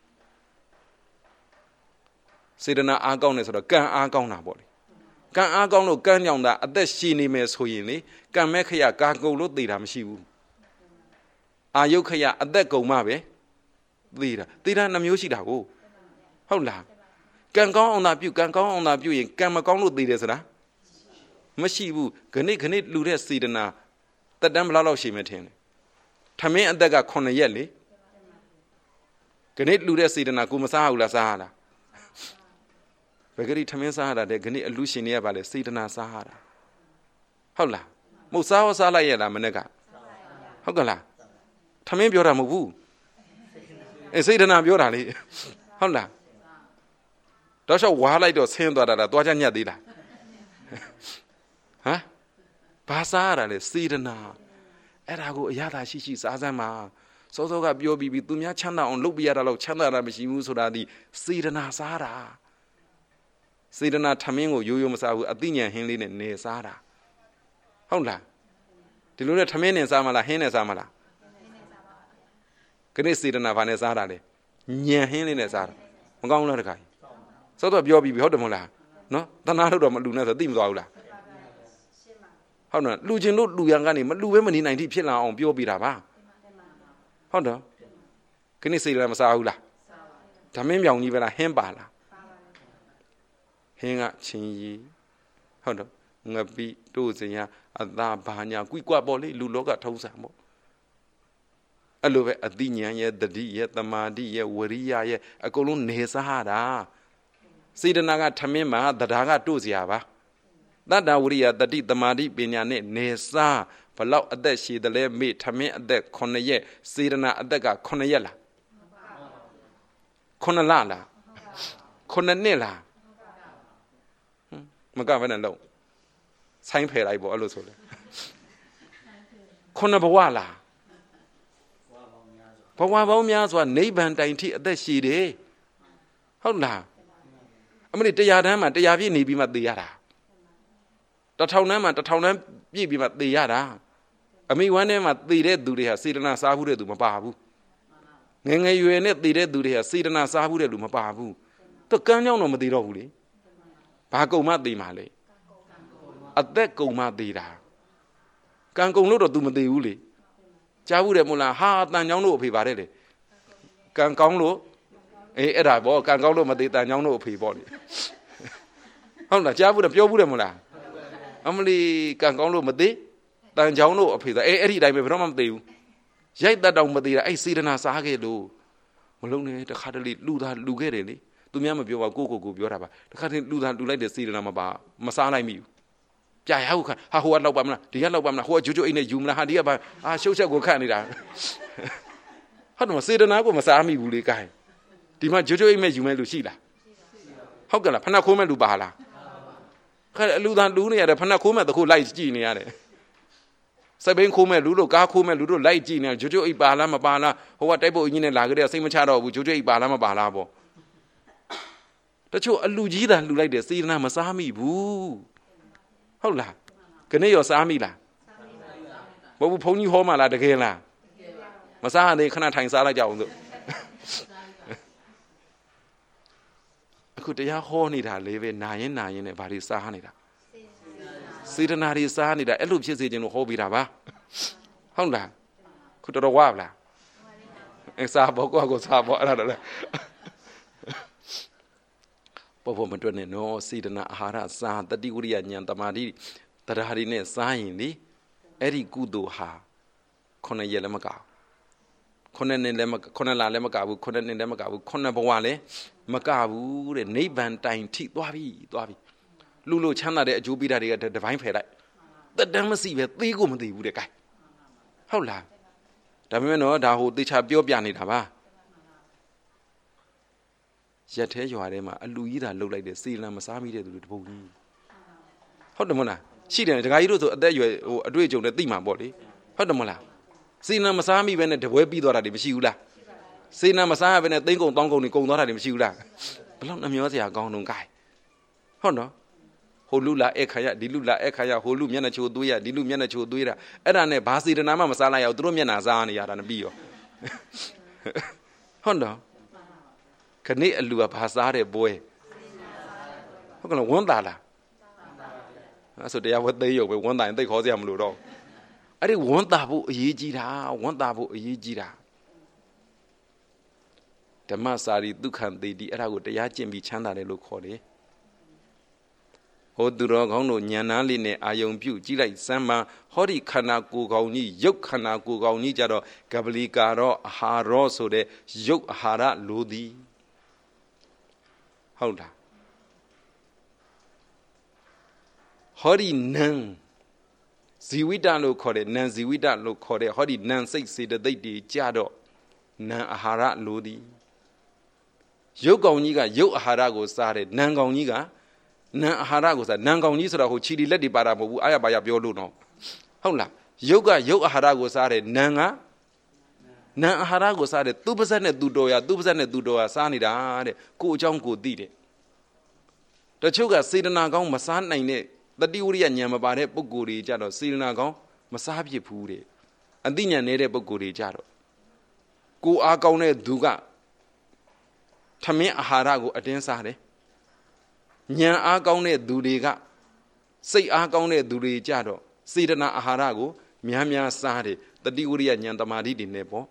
စေတနာအားကောင်းတယ်ဆိုတော့ကံအားကောင်းတာပေါ့လေကံအားကောင်းလို့ကံကြောင့်သာအသက်ရှင်နေမယ်ဆိုရင်လေကံမဲ့ခရကာကုန်လို့သိတာမရှိဘူးအာယုခရအသက်ကုန်မှပဲသိတာသိတာနှမျိုးရှိတာကိုဟုတ်လားကံကောင်းအောင်သာပြုကံကောင်းအောင်သာပြုရင်ကံမကောင်းလို့သိတယ်ဆိုတာမရှိဘူးခဏခဏလူတဲ့စေတနာတက်တန်းဘလောက်လောက်ရှိမှထင်တယ်ထမင်းအသက်ကခုနှစ်ရက်လေခဏလူတဲ့စေတနာကိုမစားဘူးလားစားရလားဘယ်ကလေးထမင်းစားရတာတဲ့ခဏအလူရှင်တွေကပါလေစေတနာစားရတာဟုတ်လားမဟုတ်စားရောစားလိုက်ရလားမနေ့ကဟုတ်ကလားထမင်းပြောတာမဟုတ်ဘူးအဲစေတနာပြောတာလေဟုတ်လားတော့ရှောက်ဝါလိုက်တော့ဆင်းသွားတာလားသွားချညက်သေးလားဟမ်ဘာစားရတာလဲစေတနာအဲ့ဒါကိုအရသာရှိရှိစားစမ်းပါစောစောကပြောပြီးပြီသူများချမ်းသာအောင်လုပ်ပြရတာလို့ချမ်းသာတာမရှိဘူးဆိုတာဒီစေတနာစားတာစေတနာထမင်းကိုရိုးရိုးမစားဘူးအသိဉာဏ်ဟင်းလေးနဲ့နေစားတာဟုတ်လားဒီလိုနဲ့ထမင်းနဲ့စားမလားဟင်းနဲ့စားမလားခဏစေတနာဘာနဲ့စားတာလဲဉာဏ်ဟင်းလေးနဲ့စားတာမကောင်းလားတခါစောစောပြောပြီးပြီဟုတ်တယ်မဟုတ်လားနော်တနာလို့တော့မလူနဲ့ဆိုသိမသွားဘူးလားဟုတ်နော်လူချင်းလို့လူရန်ကနေမလူပဲမနေနိုင်တိဖြစ်လာအောင်ပြောပြတာပါဟုတ်တော့ခဏစေတနာမစားဘူးလားဓမင်းပြောင်ကြီးပဲလားဟင်းပါလားဟင်းကချင်းရီဟုတ်တော့ငပိတို့စင်ရအသာဘာညာကွိကွပေါ့လေလူလောကထုံးစံပေါ့အဲ့လိုပဲအသိဉာဏ်ရဲ့တတိရဲ့တမာတိရဲ့ဝရိယရဲ့အကုန်လုံးနေစားတာစေတနာကထမင်းမှာတရားကတို့စရာပါတတ္တဝရိယတတိတမာတိပညာနဲ့နေစားဘလောက်အသက်ရှည်တယ်လဲမေ့ထမင်းအသက်ခုနှစ်ရက်စေတနာအသက်ကခုနှစ်ရက်လားခုနှစ်လလားခုနှစ်နှစ်လားမကဘဲနဲ့လုံးဆိုင်းဖယ်လိုက်ပေါ့အဲ့လိုဆိုလေခုနှစ်ဘဝလားဘဝပေါင်းများစွာနိဗ္ဗာန်တိုင်ထိအသက်ရှည်တယ်ဟုတ်လားအမလေးတရားတန်းမှာတရားပြည့်နေပြီးမှသေရတာတထောင်တန်းမှာတထောင်တန်းပြည့်ပြီးမှသေရတာအမိဝမ်းထဲမှာသေတဲ့သူတွေဟာစေတနာစားဘူးတဲ့သူမပါဘူးငယ်ငယ်ရွယ်နဲ့သေတဲ့သူတွေဟာစေတနာစားဘူးတဲ့လူမပါဘူးသူကမ်းကြောင်းတော့မသေတော့ဘူးလေဘာကုံမှသေမှာလဲအသက်ကုံမှသေတာကံကုံလို့တော့ तू မသေဘူးလေကြားဘူးတယ်မို့လားဟာတန်ချောင်းတို့အဖေပါတယ်လေကံကောင်းလို့အေးအဲ့ဒါပေါ့ကံကောင်းလို့မသေးတန်ချောင်းတို့အဖေပေါ့လေဟုတ်လားကြားဘူးတယ်ပြောဘူးတယ်မို့လားအမလီကံကောင်းလို့မသေးတန်ချောင်းတို့အဖေဆိုအေးအဲ့ဒီအတိုင်းပဲဘယ်တော့မှမသေးဘူးရိုက်တတ်တော့မသေးတာအဲ့စေတနာစားခဲ့လို့မလုံးနဲ့တခါတလေလူသားလူခဲ့တယ်လေသူများမပြောပါကိုကိုကိုပြောတာပါတခါတလေလူသားလူလိုက်တဲ့စေတနာမပါမစားလိုက်မိဘူးပြရဟုတ်ခါဟာဟိုကလောက်ပါမလားဒီကလောက်ပါမလားဟိုကဂျိုဂျိုအိတ်နဲ့ယူမလားဟာဒီကပါအာရှုပ်ချက်ကိုခတ်နေတာဟုတ်တယ်မစေတနာကိုမစားမိဘူးလေကိုင်းဒီမှာဂျိုဂျိုအိတ်မဲ့ယူမဲ့လူရှိလားဟုတ်ကဲ့လားဖဏခိုးမဲ့လူပါလားခါလူသားလူနေရတယ်ဖဏခိုးမဲ့တခုလိုက်ကြည့်နေရတယ်စပိန်ခိုးမဲ့လူတို့ကားခိုးမဲ့လူတို့လိုက်ကြည့်နေဂျိုဂျိုအိတ်ပါလားမပါလားဟိုကတိုက်ပုတ်အင်းကြီးနဲ့လာကြတဲ့စိတ်မချတော့ဘူးဂျိုဂျိုအိတ်ပါလားမပါလားပေါ့တချို့အလူကြီးတာလှူလိုက်တယ်စေတနာမစားမိဘူးဟုတ်လားခဏရောစားမိလားမဟုတ်ဘူးဘုန်းကြီးဟောမှလားတကယ်လားမစားရသေးခဏထိုင်စားလိုက်ကြအောင်တို့အခုတရားဟောနေတာလေးပဲနာရင်နာရင်နဲ့ဘာတွေစားနေတာစေတနာတွေစားနေတာအဲ့လိုဖြစ်စေခြင်းလို့ဟောပြီးတာပါဟုတ်လားခုတော်တော်ဝါလားအဲစားဘောကောကိုစားဘောအဲ့ဒါလည်းပေါ်ပေါ်မတွက်နဲ့နော်စေတနာအာဟာရစားတတိဝရိယဉာဏ်တမာတိတရားတွေနဲ့စားရင်လေအဲ့ဒီကုသိုလ်ဟာခုနှစ်ရက်လည်းမကဘူးခုနှစ်နှစ်လည်းမခုနှစ်လလည်းမကဘူးခုနှစ်နှစ်လည်းမကဘူးခုနှစ်ဘဝလည်းမကဘူးတဲ့နိဗ္ဗာန်တိုင်ထိသွားပြီသွားပြီလူလူချမ်းသာတဲ့အကျိုးပေးတာတွေကတပိုင်းဖယ်လိုက်တက်တမ်းမရှိပဲသေးကိုမသေးဘူးတဲ့ကဲဟုတ်လားဒါပေမဲ့နော်ဒါဟိုတေချာပြောပြနေတာပါရက်သေးရွာထဲမှာအလူကြီးတာလှုပ်လိုက်တဲ့စေလံမစားမိတဲ့သူတွေတပုတ်ကြီးဟုတ်တယ်မဟုတ်လားရှိတယ်ဒကာကြီးတို့ဆိုအသက်အရွယ်ဟိုအတွေ့အကြုံနဲ့သိမှာပေါ့လေဟုတ်တယ်မဟုတ်လားစေလံမစားမိပဲနဲ့တပွဲပြီးသွားတာတွေမရှိဘူးလားစေလံမစားရပဲနဲ့သိန်းကုန်တောင်းကုန်တွေကုန်သွားတာတွေမရှိဘူးလားဘလောက်နှမျောစရာကောင်းတော့ကဲဟုတ်နော်ဟိုလူလာအခါရဒီလူလာအခါရဟိုလူမျက်နှာချိုသွေးရဒီလူမျက်နှာချိုသွေးတာအဲ့ဒါနဲ့ဘာစေတနာမှမစားလိုက်ရအောင်သူတို့မျက်နှာစားနေရတာနဲ့ပြီးရောဟုတ်နော်ခဏအလူကဘာစားတဲ့ပွဲဟုတ်ကဲ့ဝမ်းသာလားအဲ့ဆိုတရားဝတ်သိရုပ်ပဲဝမ်းသာရင်သိခေါ်စရာမလိုတော့အဲ့ဒီဝမ်းသာဖို့အရေးကြီးတာဝမ်းသာဖို့အရေးကြီးတာဓမ္မစာရီဒုက္ခံတေတိအဲ့ဒါကိုတရားကျင့်ပြီးချမ်းသာတယ်လို့ခေါ်တယ်ဟိုသူတော်ကောင်းတို့ဉာဏ်နာလေးနဲ့အာယုံပြုကြည့်လိုက်စမ်းပါဟောဒီခန္ဓာကိုယ်ကောင်းကြီးရုပ်ခန္ဓာကိုယ်ကောင်းကြီးကြတော့ကပလီကာရောအာဟာရောဆိုတဲ့ရုပ်အာဟာရလိုသည်ဟုတ်လားဟောဒီနံဇီဝိတလို့ခေါ်တယ်နံဇီဝိတလို့ခေါ်တယ်ဟောဒီနံစိတ်စေတသိက်တွေကြတော့နံအာဟာရလိုသည်ရုပ်ကောင်ကြီးကရုပ်အာဟာရကိုစားတယ်နံကောင်ကြီးကနံအာဟာရကိုစားနံကောင်ကြီးဆိုတာဟိုခြေဒီလက်တွေပါတာမဟုတ်ဘူးအာရပါရပြောလို့တော့ဟုတ်လားရုပ်ကရုပ်အာဟာရကိုစားတယ်နံကနံအာဟာရကိုစားတယ်သူပါဇက်နဲ့သူတော်ရသူပါဇက်နဲ့သူတော်ရစားနေတာတဲ့ကိုအကြောင်းကိုသိတယ်တချို့ကစေတနာကောင်းမစားနိုင်တဲ့တတိဝရိယဉာဏ်မပါတဲ့ပုဂ္ဂိုလ်တွေကြတော့စေတနာကောင်းမစားဖြစ်ဘူးတဲ့အသိဉာဏ်နေတဲ့ပုဂ္ဂိုလ်တွေကြတော့ကိုအားကောင်းတဲ့သူကထမင်းအာဟာရကိုအတင်းစားတယ်ဉာဏ်အားကောင်းတဲ့သူတွေကစိတ်အားကောင်းတဲ့သူတွေကြတော့စေတနာအာဟာရကိုများများစားတယ်တတိဝရိယဉာဏ်တမာတိတွေနဲ့ပေါ့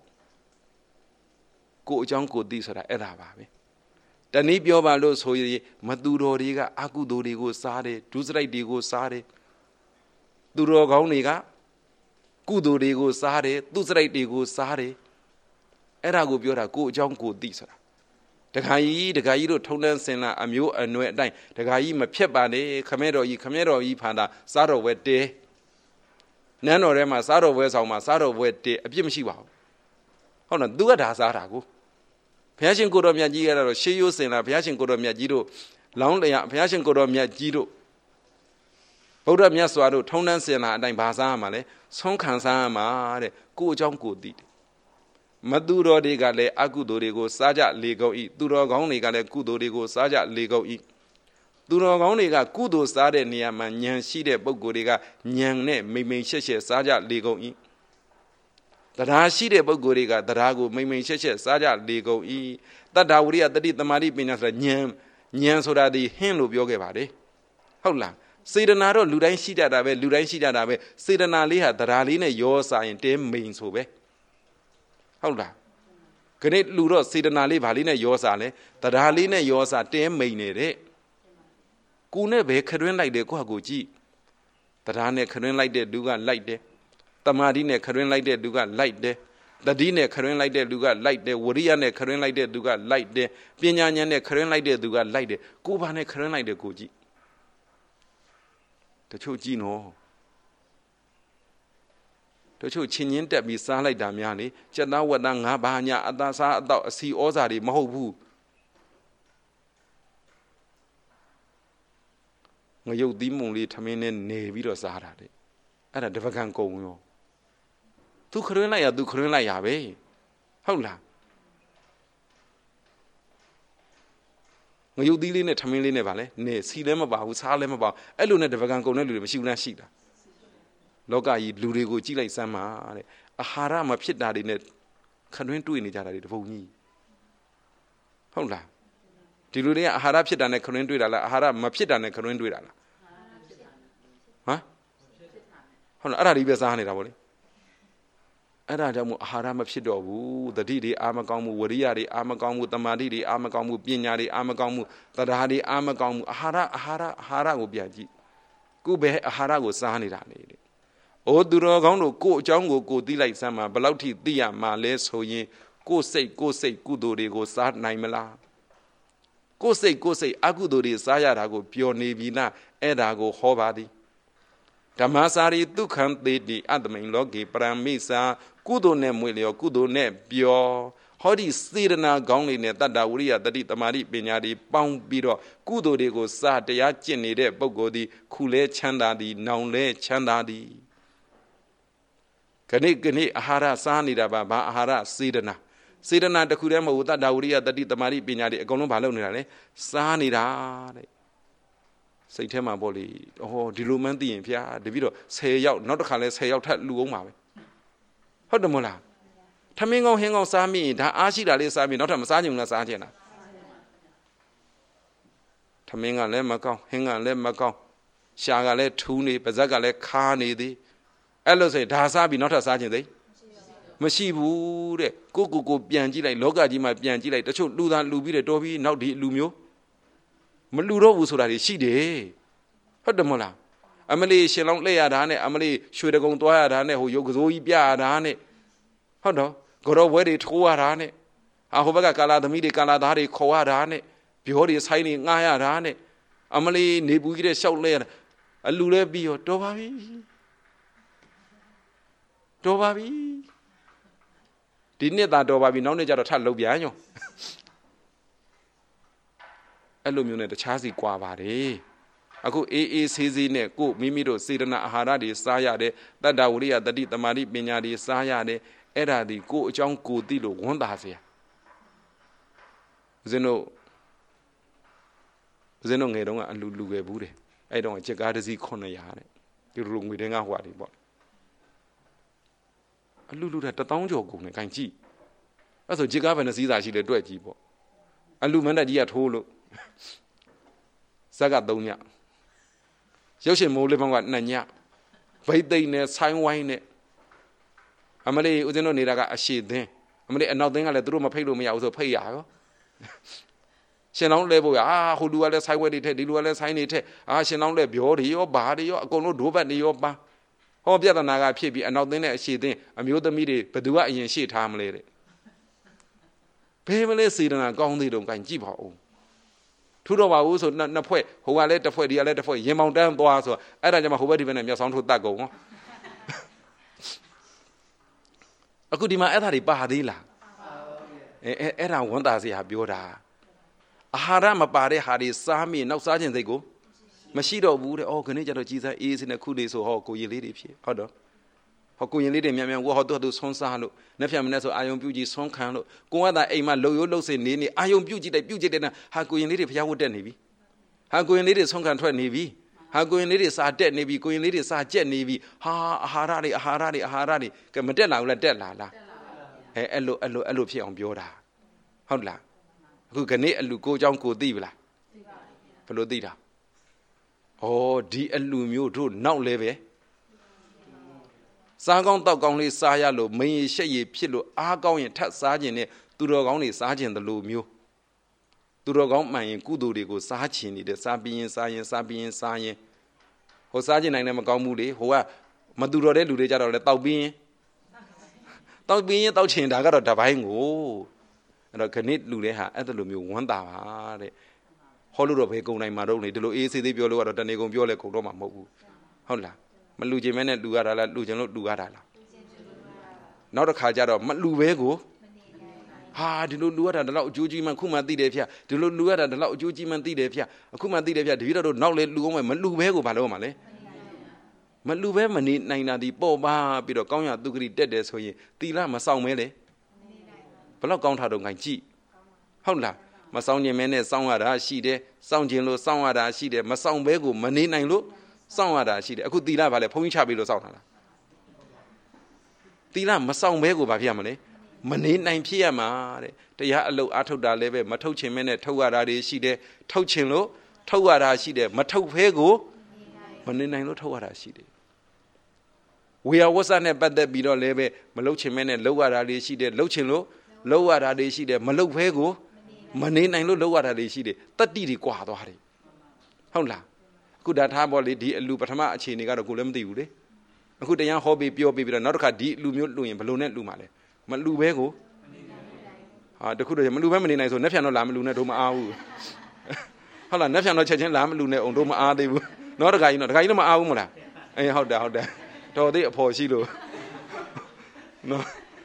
ကိုအကြောင်းကိုသိဆိုတာအဲ့ဒါပါပဲတနည်းပြောပါလို့ဆိုရင်မသူတော်တွေကအကုသိုလ်တွေကိုစားတယ်ဒုစရိုက်တွေကိုစားတယ်သူတော်ကောင်းတွေကကုသိုလ်တွေကိုစားတယ်သူစရိုက်တွေကိုစားတယ်အဲ့ဒါကိုပြောတာကိုအကြောင်းကိုသိဆိုတာတခါကြီးတခါကြီးတို့ထုံတန်းစင်လာအမျိုးအနွယ်အတိုင်းတခါကြီးမဖြတ်ပါနဲ့ခမဲတော်ကြီးခမဲတော်ကြီးဖန်တာစားတော်ဝဲတဲနန်းတော်ထဲမှာစားတော်ဝဲဆောင်မှာစားတော်ဝဲတဲအပြစ်မရှိပါဘူးဟုတ်နော်သူကဒါစားတာကိုဘုရားရှင်ကိုတော်မြတ်ကြီးကတော့ရှေးရိုးစင်လာဘုရားရှင်ကိုတော်မြတ်ကြီးတို့လောင်းလျာဘုရားရှင်ကိုတော်မြတ်ကြီးတို့ဗုဒ္ဓမြတ်စွာတို့ထုံတန်းစင်လာအတိုင်းဘာစားရမှာလဲဆုံးခံစားရမှာတဲ့ကိုအကြောင်းကိုသိတယ်မသူတော်တွေကလည်းအကုသိုလ်တွေကိုစားကြလေကုန်၏သူတော်ကောင်းတွေကလည်းကုသိုလ်တွေကိုစားကြလေကုန်၏သူတော်ကောင်းတွေကကုသိုလ်စားတဲ့နေရာမှာဉာဏ်ရှိတဲ့ပုဂ္ဂိုလ်တွေကဉာဏ်နဲ့မိမ့်မိန်ရှက်ရှက်စားကြလေကုန်၏တရားရှိတဲ့ပုဂ္ဂိုလ်တွေကတရားကိုမိမ့်မိန်ရှက်ရှက်စားကြလေကုန်၏တတ္တဝရိယတတိတမာတိပညာဆိုတာဉာဏ်ဉာဏ်ဆိုတာဒီဟင်းလို့ပြောခဲ့ပါတယ်ဟုတ်လားစေတနာတော့လူတိုင်းရှိကြတာပဲလူတိုင်းရှိကြတာပဲစေတနာလေးဟာတရားလေးနဲ့ရောစားရင်တဲမိန်ဆိုပဲဟုတ်လားခဏလူတော့စေတနာလေးဗာလေးနဲ့ရောစားလဲတရားလေးနဲ့ရောစားတဲမိန်နေတဲ့ကိုနဲ့ပဲခရွင်းလိုက်တယ်ကိုဟာကိုကြည့်တရားနဲ့ခရွင်းလိုက်တဲ့လူကလိုက်တယ်တမာတိနဲ့ခရွင်းလိုက်တဲ့လူကလိုက်တယ်တတိနဲ့ခရွင်းလိုက်တဲ့လူကလိုက်တယ်ဝရိယနဲ့ခရွင်းလိုက်တဲ့လူကလိုက်တယ်ပညာဉာဏ်နဲ့ခရွင်းလိုက်တဲ့သူကလိုက်တယ်ကိုဘာနဲ့ခရွင်းလိုက်တယ်ကိုကြည့်တချို့ကြည့်နော်တချို့ချင်းချင်းတက်ပြီးစားလိုက်တာများလေစက်သားဝက်သားငါးပါးညာအသားစားအတော့အစီဩဇာတွေမဟုတ်ဘူးငရုတ်သီးမုံလေးထမင်းနဲ့နေပြီးတော့စားတာတဲ့အဲ့ဒါတပကံကုန်ရောသူခရွင်းလိုက်ရသူခရွင်းလိုက်ရပဲဟုတ်လားငရုတ်သီးလေးနဲ့ထမင်းလေးနဲ့ဗာလဲနေစီလည်းမပါဘူးစားလည်းမပါအဲ့လိုနဲ့တပကံကုန်တဲ့လူတွေမရှိဘူးလားရှိတာလောကကြီးလူတွေကိုကြည့်လိုက်စမ်းပါတဲ့အာဟာရမဖြစ်တာတွေနဲ့ခရွင်းတွေ့နေကြတာတွေတပုံကြီးဟုတ်လားဒီလူတွေကအာဟာရဖြစ်တာနဲ့ခရွင်းတွေ့တာလားအာဟာရမဖြစ်တာနဲ့ခရွင်းတွေ့တာလားဟမ်ဟုတ်လားအဲ့ဒါဒီပဲစားနေတာဗောလေအဲ့ဒါကြောင့်မို့အာဟာရမဖြစ်တော့ဘူးတတိတွေအာမကောင်းမှုဝရိယတွေအာမကောင်းမှုတမာတိတွေအာမကောင်းမှုပညာတွေအာမကောင်းမှုတရားတွေအာမကောင်းမှုအာဟာရအာဟာရအာဟာရကိုပြန်ကြည့်ကိုပဲအာဟာရကိုစားနေတာလေတဲ့အိုသူတော်ကောင်းတို့ကိုအကြောင်းကိုကိုသိလိုက်စမ်းမှာဘယ်လောက်ထိသိရမှာလဲဆိုရင်ကိုစိတ်ကိုစိတ်ကုသိုလ်တွေကိုစားနိုင်မလားကိုစိတ်ကိုစိတ်အကုသိုလ်တွေစားရတာကိုပျော်နေပြီလားအဲ့ဒါကိုဟောပါသည်ဓမ္မစာရီဒုက္ခံသေတိအတ္တမိန်လောကေပရမိစ္ဆာကုသိုလ်နဲ့မွေလျောကုသိုလ်နဲ့ပျော်ဟောဒီစေတနာကောင်းလေးနဲ့တတ္တဝရိယတတိတမာတိပညာတွေပေါင်းပြီးတော့ကုသိုလ်တွေကိုစားတရားကျင့်နေတဲ့ပုဂ္ဂိုလ်ဒီခုလဲချမ်းသာသည်နောင်လဲချမ်းသာသည်ခဏခဏအာဟာရစားနေတာပါဘာအာဟာရစေတနာစေတနာတစ်ခုတည်းမဟုတ်တတ္တဝရိယတတိတမာတိပညာတွေအကုန်လုံးဘာလုပ်နေတာလဲစားနေတာတဲ့စိတ်ထဲမှာပေါ့လေဟောဒီလိုမှန်းသိရင်ဖျားတပြီးတော့ဆယ်ယောက်နောက်တစ်ခါလဲဆယ်ယောက်ထပ်လူအောင်ပါပဲဟုတ်တယ်မို့လားထမင်းကောင်းဟင်းကောင်းစားမိရင်ဒါအားရှိတာလေးစားမိနောက်ထပ်မစားချင်ဘူးလားစားချင်တာထမင်းကလည်းမကောင်းဟင်းကလည်းမကောင်းရှာကလည်းထူးနေပါဇက်ကလည်းခါနေသေးအဲ့လို့ဆိုရင်ဒါစားပြီးနောက်ထပ်စားချင်သေးမရှိဘူးတဲ့ကိုကိုကိုပြန်ကြည့်လိုက်လောကကြီးမှာပြန်ကြည့်လိုက်တချို့လူသားလူပြီးတယ်တော်ပြီးနောက်ဒီလူမျိုးမလူတော့ဘူးဆိုတာတွေရှိတယ်ဟုတ်တယ်မဟုတ်လားအမလီရှင်လောင်းလှည့်ရတာနဲ့အမလီရွှေတကုံသွားရတာနဲ့ဟိုရုပ်ကစိုးကြီးပြရတာနဲ့ဟုတ်တော့ကြော်ဘွဲတွေထိုးရတာနဲ့အဟိုဘက်ကကာလာသမီးတွေကာလာသားတွေခေါ်ရတာနဲ့ဗျောတွေဆိုင်တွေငှားရတာနဲ့အမလီနေပူကြီးတဲ့ရှောက်လဲရတာအလူလဲပြီးတော့တော်ပါပြီတော်ပါပြီဒီနှစ်သာတော်ပါပြီနောက်နေ့ကျတော့ထပ်လုပ်ပြန်ရောအဲ့လိုမျိုးနဲ့တခြားစီကွာပါတယ်အခုအေးအေးဆေးဆေးနဲ့ကိုမိမိတို့စေတနာအာဟာရတွေစားရတဲ့တတ္တဝရိယတတိတမာတိပညာတွေစားရတဲ့အဲ့ဒါဒီကိုအကြောင်းကိုသိလို့ဝန်တာเสียဦးဇင်းတို့ဦးဇင်းတို့ငယ်တုန်းကအလူလူခဲ့ဘူးတယ်အဲ့တုန်းကချက်ကားတစ်စီးခုနှစ်ရာတဲ့ဒီလိုငွေတင်းကားဟွာတွေပေါ့အလူလူတဲ့တထောင်ကျော်ကုန်တယ်ခိုင်ကြည့်အဲ့ဆိုချက်ကားဘယ်နှစီးစာရှိလဲတွက်ကြည့်ပေါ့အလူမန်းတက်ကြီးကထိုးလို့ဇက်ကသုံးညရုပ်ရှင်မိုးလေးပေါင်းကနှစ်ညဗိသိက်နဲ့ဆိုင်းဝိုင်းနဲ့အမလေးဦးဇင်းတို့နေတာကအရှိသင်းအမလေးအနောက်သင်းကလည်းသူတို့မဖိတ်လို့မရဘူးဆိုဖိတ်ရရောရှင်လောင်းလဲဖို့ရအာဟိုလူကလည်းဆိုင်းဝဲတွေထက်ဒီလူကလည်းဆိုင်းနေထက်အာရှင်လောင်းလဲဗျောတွေရောဘာတွေရောအကုန်လုံးဒိုးဘက်တွေရောပါဟောပြဿနာကဖြစ်ပြီးအနောက်သင်းနဲ့အရှိသင်းအမျိုးသမီးတွေဘသူကအရင်ရှေ့ထားမလဲတဲ့ဘယ်မလဲစေတနာကောင်းသေးတုံးကန်ကြည့်ပါဦးထူတော့ပါဘူးဆိုနှစ်ဖွဲ့ဟိုကလည်းတစ်ဖွဲ့ဒီကလည်းတစ်ဖွဲ့ရင်မောင်တန်းသွားဆိုအဲ့ဒါကြမှာဟိုဘက်ဒီဘက်နဲ့မြောက်ဆောင်ထိုးတတ်ကုန်ဟောအခုဒီမှာအဲ့ဒါတွေပါသေးလားအဲအဲ့ဒါဝန်တာစရာပြောတာအာဟာရမပါတဲ့ဟာတွေစားမိနောက်စားခြင်းစိတ်ကိုမရှိတော့ဘူးတဲ့အော်ခဏကျတော့ကြည်စမ်းအေးစင်းနဲ့ခုလေးဆိုဟောကိုရင်လေးတွေဖြစ်ဟုတ်တော့ဟောကိုရင်လေးတွေမြန်မြန်ဝဟောတော့သူဆွန်းစားလို့နှစ်ဖြတ်မနဲ့ဆိုအာယုံပြုတ်ကြည့်ဆွန်းခံလို့ကိုကသာအိမ်မှာလှုပ်ရိုးလှုပ်စင်နေနေအာယုံပြုတ်ကြည့်တယ်ပြုတ်ကြည့်တယ်ဟာကိုရင်လေးတွေဖျားဝတ်တက်နေပြီဟာကိုရင်လေးတွေဆုံးခံထွက်နေပြီဟာကိုရင်လေးတွေစာတက်နေပြီကိုရင်လေးတွေစာကြက်နေပြီဟာအာဟာရတွေအာဟာရတွေအာဟာရတွေကမတက်လာဘူးလားတက်လာလားအဲအဲ့လိုအဲ့လိုအဲ့လိုဖြစ်အောင်ပြောတာဟုတ်လားအခုခဏအလူကိုเจ้าကိုသိပြီလားဘယ်လိုသိတာဩဒီအလူမျိုးတို့နောက်လဲပဲစားကောင်းတောက်ကောင်းလေးစားရလို့မင်းရရှက်ရဖြစ်လို့အားကောင်းရင်ထပ်စားခြင်းနဲ့သူတော်ကောင်းတွေစားခြင်းတလို့မျိုးသူတော်ကောင်းမှန်ရင်ကုသိုလ်တွေကိုစားခြင်းနေတဲ့စားပြီးရင်စားရင်စားပြီးရင်စားရင်ဟိုစားခြင်းနိုင်လည်းမကောင်းဘူးလေဟိုကမသူတော်တဲ့လူတွေကြတော့လေတောက်ပြီးရင်တောက်ပြီးရင်တောက်ခြင်းဒါကတော့တပိုင်းကိုအဲ့တော့ခဏလူတွေဟာအဲ့လိုမျိုးဝမ်းသာပါတဲ့ဟောလို့တော့ဘယ်ကုံနိုင်မှာတော့လေဒီလိုအေးစေးသေးပြောလို့ကတော့တဏီကုံပြောလဲကုံတော့မှာမဟုတ်ဘူးဟုတ်လားမလူခြင်းမဲနဲ့လူရတာလားလူခြင်းလို့လူရတာလားနောက်တစ်ခါကျတော့မလူပဲကိုဟာဒီလိုလူရတာဒီလောက်အကျိုးကြီးမှခုမှသိတယ်ဗျဒီလိုလူရတာဒီလောက်အကျိုးကြီးမှသိတယ်ဗျအခုမှသိတယ်ဗျတပည့်တော်တို့နောက်လေလူအောင်မလူပဲကိုဘာလို့မှလဲမလူပဲမနေနိုင်တာဒီပေါ့ပါပြီးတော့ကောင်းရသူဂရိတက်တယ်ဆိုရင်သီလမဆောင်မဲလေဘလောက်ကောင်းထားတော့ငိုင်ကြည့်ဟုတ်လားမဆောင်ခြင်းမဲနဲ့စောင်းရတာရှိတယ်စောင်းခြင်းလို့စောင်းရတာရှိတယ်မဆောင်ဘဲကိုမနေနိုင်လို့စောင့်ရတာရှိတယ်အခုသီလဘာလဲဘုန်းကြီးချပြီးလို့စောင့်တာလားသီလမစောင့်ဘဲကိုဘာဖြစ်ရမလဲမနေနိုင်ဖြစ်ရမှာတဲ့တရားအလုပ်အထုတ်တာလည်းပဲမထုတ်ခြင်းမဲနဲ့ထုတ်ရတာတွေရှိတယ်ထုတ်ခြင်းလို့ထုတ်ရတာရှိတယ်မထုတ်ဖဲကိုမနေနိုင်လို့ထုတ်ရတာရှိတယ်ဝေယဝဆနဲ့ပတ်သက်ပြီးတော့လည်းပဲမလုပ်ခြင်းမဲနဲ့လုပ်ရတာတွေရှိတယ်လုပ်ခြင်းလို့လုပ်ရတာတွေရှိတယ်မလုပ်ဖဲကိုမနေနိုင်လို့လုပ်ရတာတွေရှိတယ်တတ္တိတွေကွာသွားတယ်ဟုတ်လားအခုဒါထားပေါ်လေဒီအလူပထမအခြေအနေကတော့ကိုလည်းမသိဘူးလေအခုတရားဟောပြီးပြောပြီးပြီးတော့နောက်တစ်ခါဒီလူမျိုးလူရင်ဘလို့နဲ့လူမှာလဲမလူပဲကိုဟာတခုတော့မလူပဲမနေနိုင်ဆိုနှက်ဖြန်တော့လာမလူနဲ့တို့မအားဘူးဟုတ်လားနှက်ဖြန်တော့ချက်ချင်းလာမလူနဲ့အောင်တို့မအားသေးဘူးနောက်တစ်ခါကြီးတော့တစ်ခါကြီးတော့မအားဘူးမလားအေးဟုတ်တယ်ဟုတ်တယ်တော်သေးအဖို့ရှိလို့နော်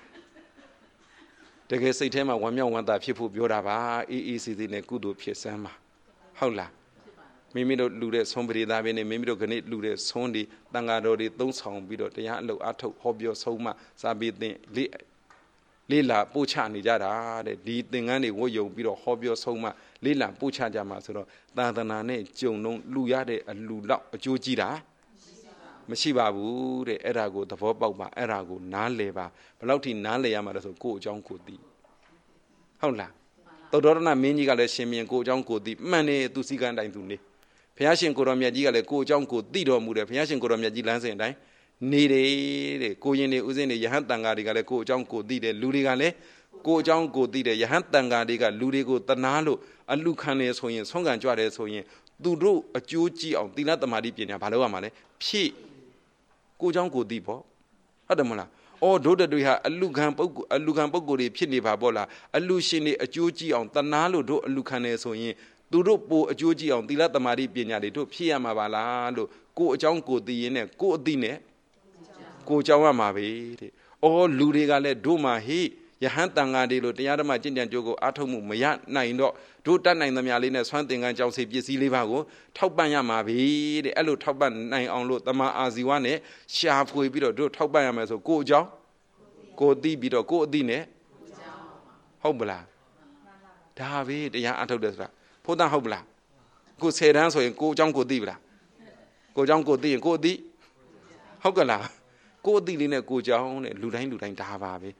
တကယ်စိတ်ထဲမှာဝမ်းမြောက်ဝမ်းသာဖြစ်ဖို့ပြောတာပါအေးအေးစီစီနဲ့ကုသိုလ်ဖြစ်စမ်းပါဟုတ်လားမိမိတို့လူတဲ့ဆုံးပရိသပဲနဲ့မိမိတို့ခဏလူတဲ့ဆုံးဒီတန်ဃာတော်တွေသုံးဆောင်ပြီးတော့တရားအလုပ်အထုတ်ဟောပြောဆုံးမစာပေသင်လေးလေးလာပို့ချနေကြတာတဲ့ဒီသင်္ကန်းတွေဝတ်ယုံပြီးတော့ဟောပြောဆုံးမလေးလာပို့ချကြမှာဆိုတော့သာသနာနဲ့ကြုံလုံးလူရတဲ့အလူလောက်အကျိုးကြီးတာမရှိပါဘူးတဲ့အဲ့ဒါကိုသဘောပေါက်ပါအဲ့ဒါကိုနားလည်ပါဘယ်လောက်ထိနားလည်ရမှာလဲဆိုကိုယ့်အကြောင်းကိုသိဟုတ်လားသောတော်ရဏမင်းကြီးကလည်းရှင်မြင်ကိုယ့်အကြောင်းကိုသိမှန်တယ်သူစည်းကမ်းတိုင်းသူနေဘုရားရှင်ကိုရောမြတ်ကြီးကလည်းကိုယ်အကြောင်းကိုသိတော်မူတယ်ဘုရားရှင်ကိုရောမြတ်ကြီးလမ်းစဉ်အတိုင်းနေတယ်တဲ့ကိုရင်တွေဥစဉ်တွေယဟန်တန်ဃာတွေကလည်းကိုယ်အကြောင်းကိုသိတယ်လူတွေကလည်းကိုယ်အကြောင်းကိုသိတယ်ယဟန်တန်ဃာတွေကလူတွေကိုတနာလို့အလူခံနေဆိုရင်ဆုံးခံကြွတယ်ဆိုရင်သူတို့အကျိုးကြည့်အောင်သီလသမာဓိပညာဘာလို့ရမှာလဲဖြည့်ကိုယ်အကြောင်းကိုသိပေါ့ဟုတ်တယ်မလားအော်ဒုဒတွေဟာအလူခံပုဂ္ဂိုလ်အလူခံပုဂ္ဂိုလ်တွေဖြစ်နေပါပေါ့လားအလူရှင်တွေအကျိုးကြည့်အောင်တနာလို့တို့အလူခံနေဆိုရင်သူတို့ပိုအကျိုးကြည့်အောင်သီလသမာဓိပညာတွေတို့ဖြစ်ရမှာပါလားလို့ကိုယ်အကြောင်းကိုသိရင်နဲ့ကိုယ်အသိနဲ့ကိုယ်အကြောင်းရမှာပဲတဲ့။အော်လူတွေကလည်းတို့မှာဟေ့ယဟန်တန်ဃာတွေလို့တရားဓမ္မကျင့်ကြံကြိုးကိုအားထုတ်မှုမရနိုင်တော့တို့တတ်နိုင်သမျှလေးနဲ့ဆွမ်းသင်္ကန်းကြောင့်စေပစ္စည်းလေးပါကိုထောက်ပံ့ရမှာပဲတဲ့အဲ့လိုထောက်ပံ့နိုင်အောင်လို့တမန်အာဇီဝနဲ့ရှာဖွေပြီးတော့တို့ထောက်ပံ့ရမယ်ဆိုကိုယ်အကြောင်းကိုယ်သိပြီးတော့ကိုယ်အသိနဲ့ဟုတ်ပလားဒါပဲတရားအားထုတ်တယ်ဆိုတာဘုရားဟုတ်ပလားကိုဆယ်တန်းဆိုရင်ကိုအကြောင်းကိုသိပလားကိုအကြောင်းကိုသိရင်ကိုအသိဟုတ်ကလားကိုအသိလေးနဲ့ကိုအကြောင်းနဲ့လူတိုင်းလူတိုင်းဒါပါပဲ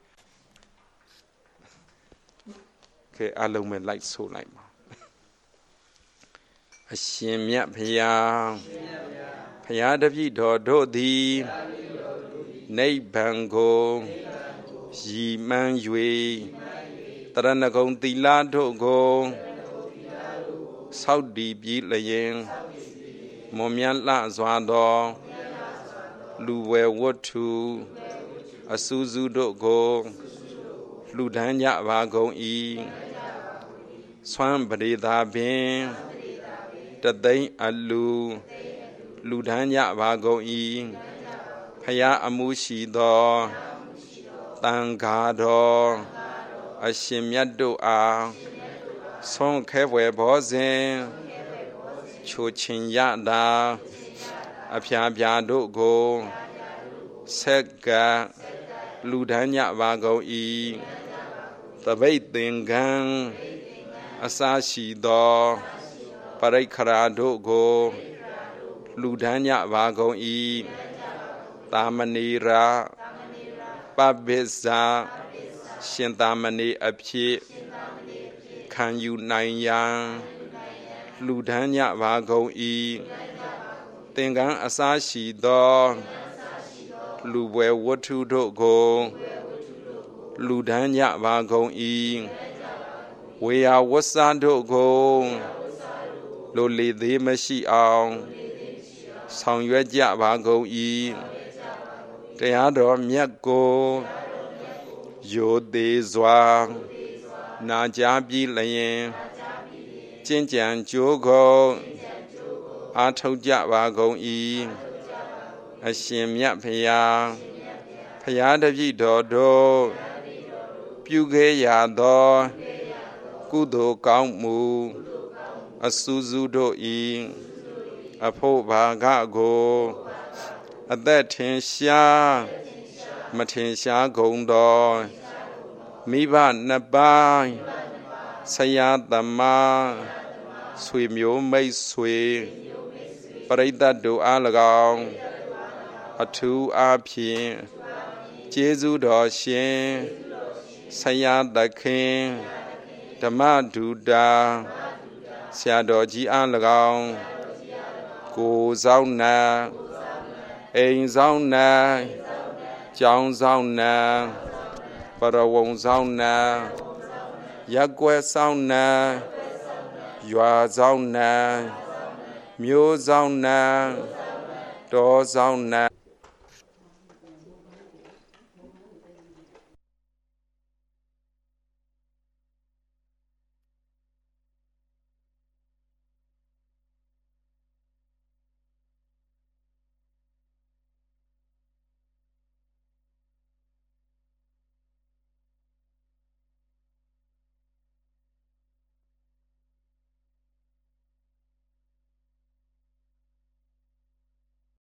ကဲအလုံးမဲ့လိုက်ဆိုလိုက်ပါအရှင်မြတ်ဖရာဖရာတပည့်တော်တို့သည်နိဗ္ဗာန်ကိုရည်မှန်း၍တရဏဂုံသီလတို့ကိုဆောက်တည်ပြီးလျင်မွန်မြတ်လှစွာသောလူဝယ်ဝတ္ထုအစူးစုတို့ကိုလူဒန်းကြပါကုန်၏ဆွမ်းပရိသာပင်တသိန်းအလူလူဒန်းကြပါကုန်၏ဖယားအမှုရှိသောတန်ဃာတော်အရှင်မြတ်တို့အားဆုံးခဲဖွယ်ဘောဇင်ချိုချင်ရတာအဖျားပြားတို့ကိုဆက်ကလူဒန်းကြပါကုန်၏သပိတ်သင်္ကန်းအစာရှိသောပရိခရာတို့ကိုလူဒန်းညပါကုန်ဤတာမဏိရာပပိစ္ဆာရှင်သာမဏေအဖြစ်ခံယူနိုင်ရန်လူဒန်းညပါကုန်ဤသင်္ကန်းအစားရှိသောလူပွဲဝတ္ထုတို့ကိုလူဒန်းညပါကုန်ဤဝေယဝဆ္စာတို့ကိုလိုလေသေးမရှိအောင်ဆောင်ရွက်ကြပါကုန်ဤတရားတော်မြတ်ကိုရိုသေစွာနာကြားပြီးလျင်ကျင့်ကြံကြိုးကိုအားထုတ်ကြပါကုန်ဤအရှင်မြတ်ဖရာဖရာတပည့်တော်တို့ပြုခဲ့ရသောကုသိုလ်ကောင်းမှုအစူးစူးတို့ဤအဖို့ဘာကကိုအသက်ထင်ရှားမထင်ရှားကုန်သောမိဘနှစ်ပါးဆရာသမားဆွေမျိုးမိတ်ဆွေပရိသတ်တို့အား၎င်းအထူးအားဖြင့်ကျေးဇူးတော်ရှင်ဆရာသခင်ဓမ္မဒုတာဆရာတော်ကြီးအား၎င်းကိုဆောင်နာအိမ်ဆောင်နာကျောင်းဆောင်နာပရဝုံဆောင်နာရက်ကွယ်ဆောင်နာရွာဆောင်နာမြို့ဆောင်နာတောဆောင်နာ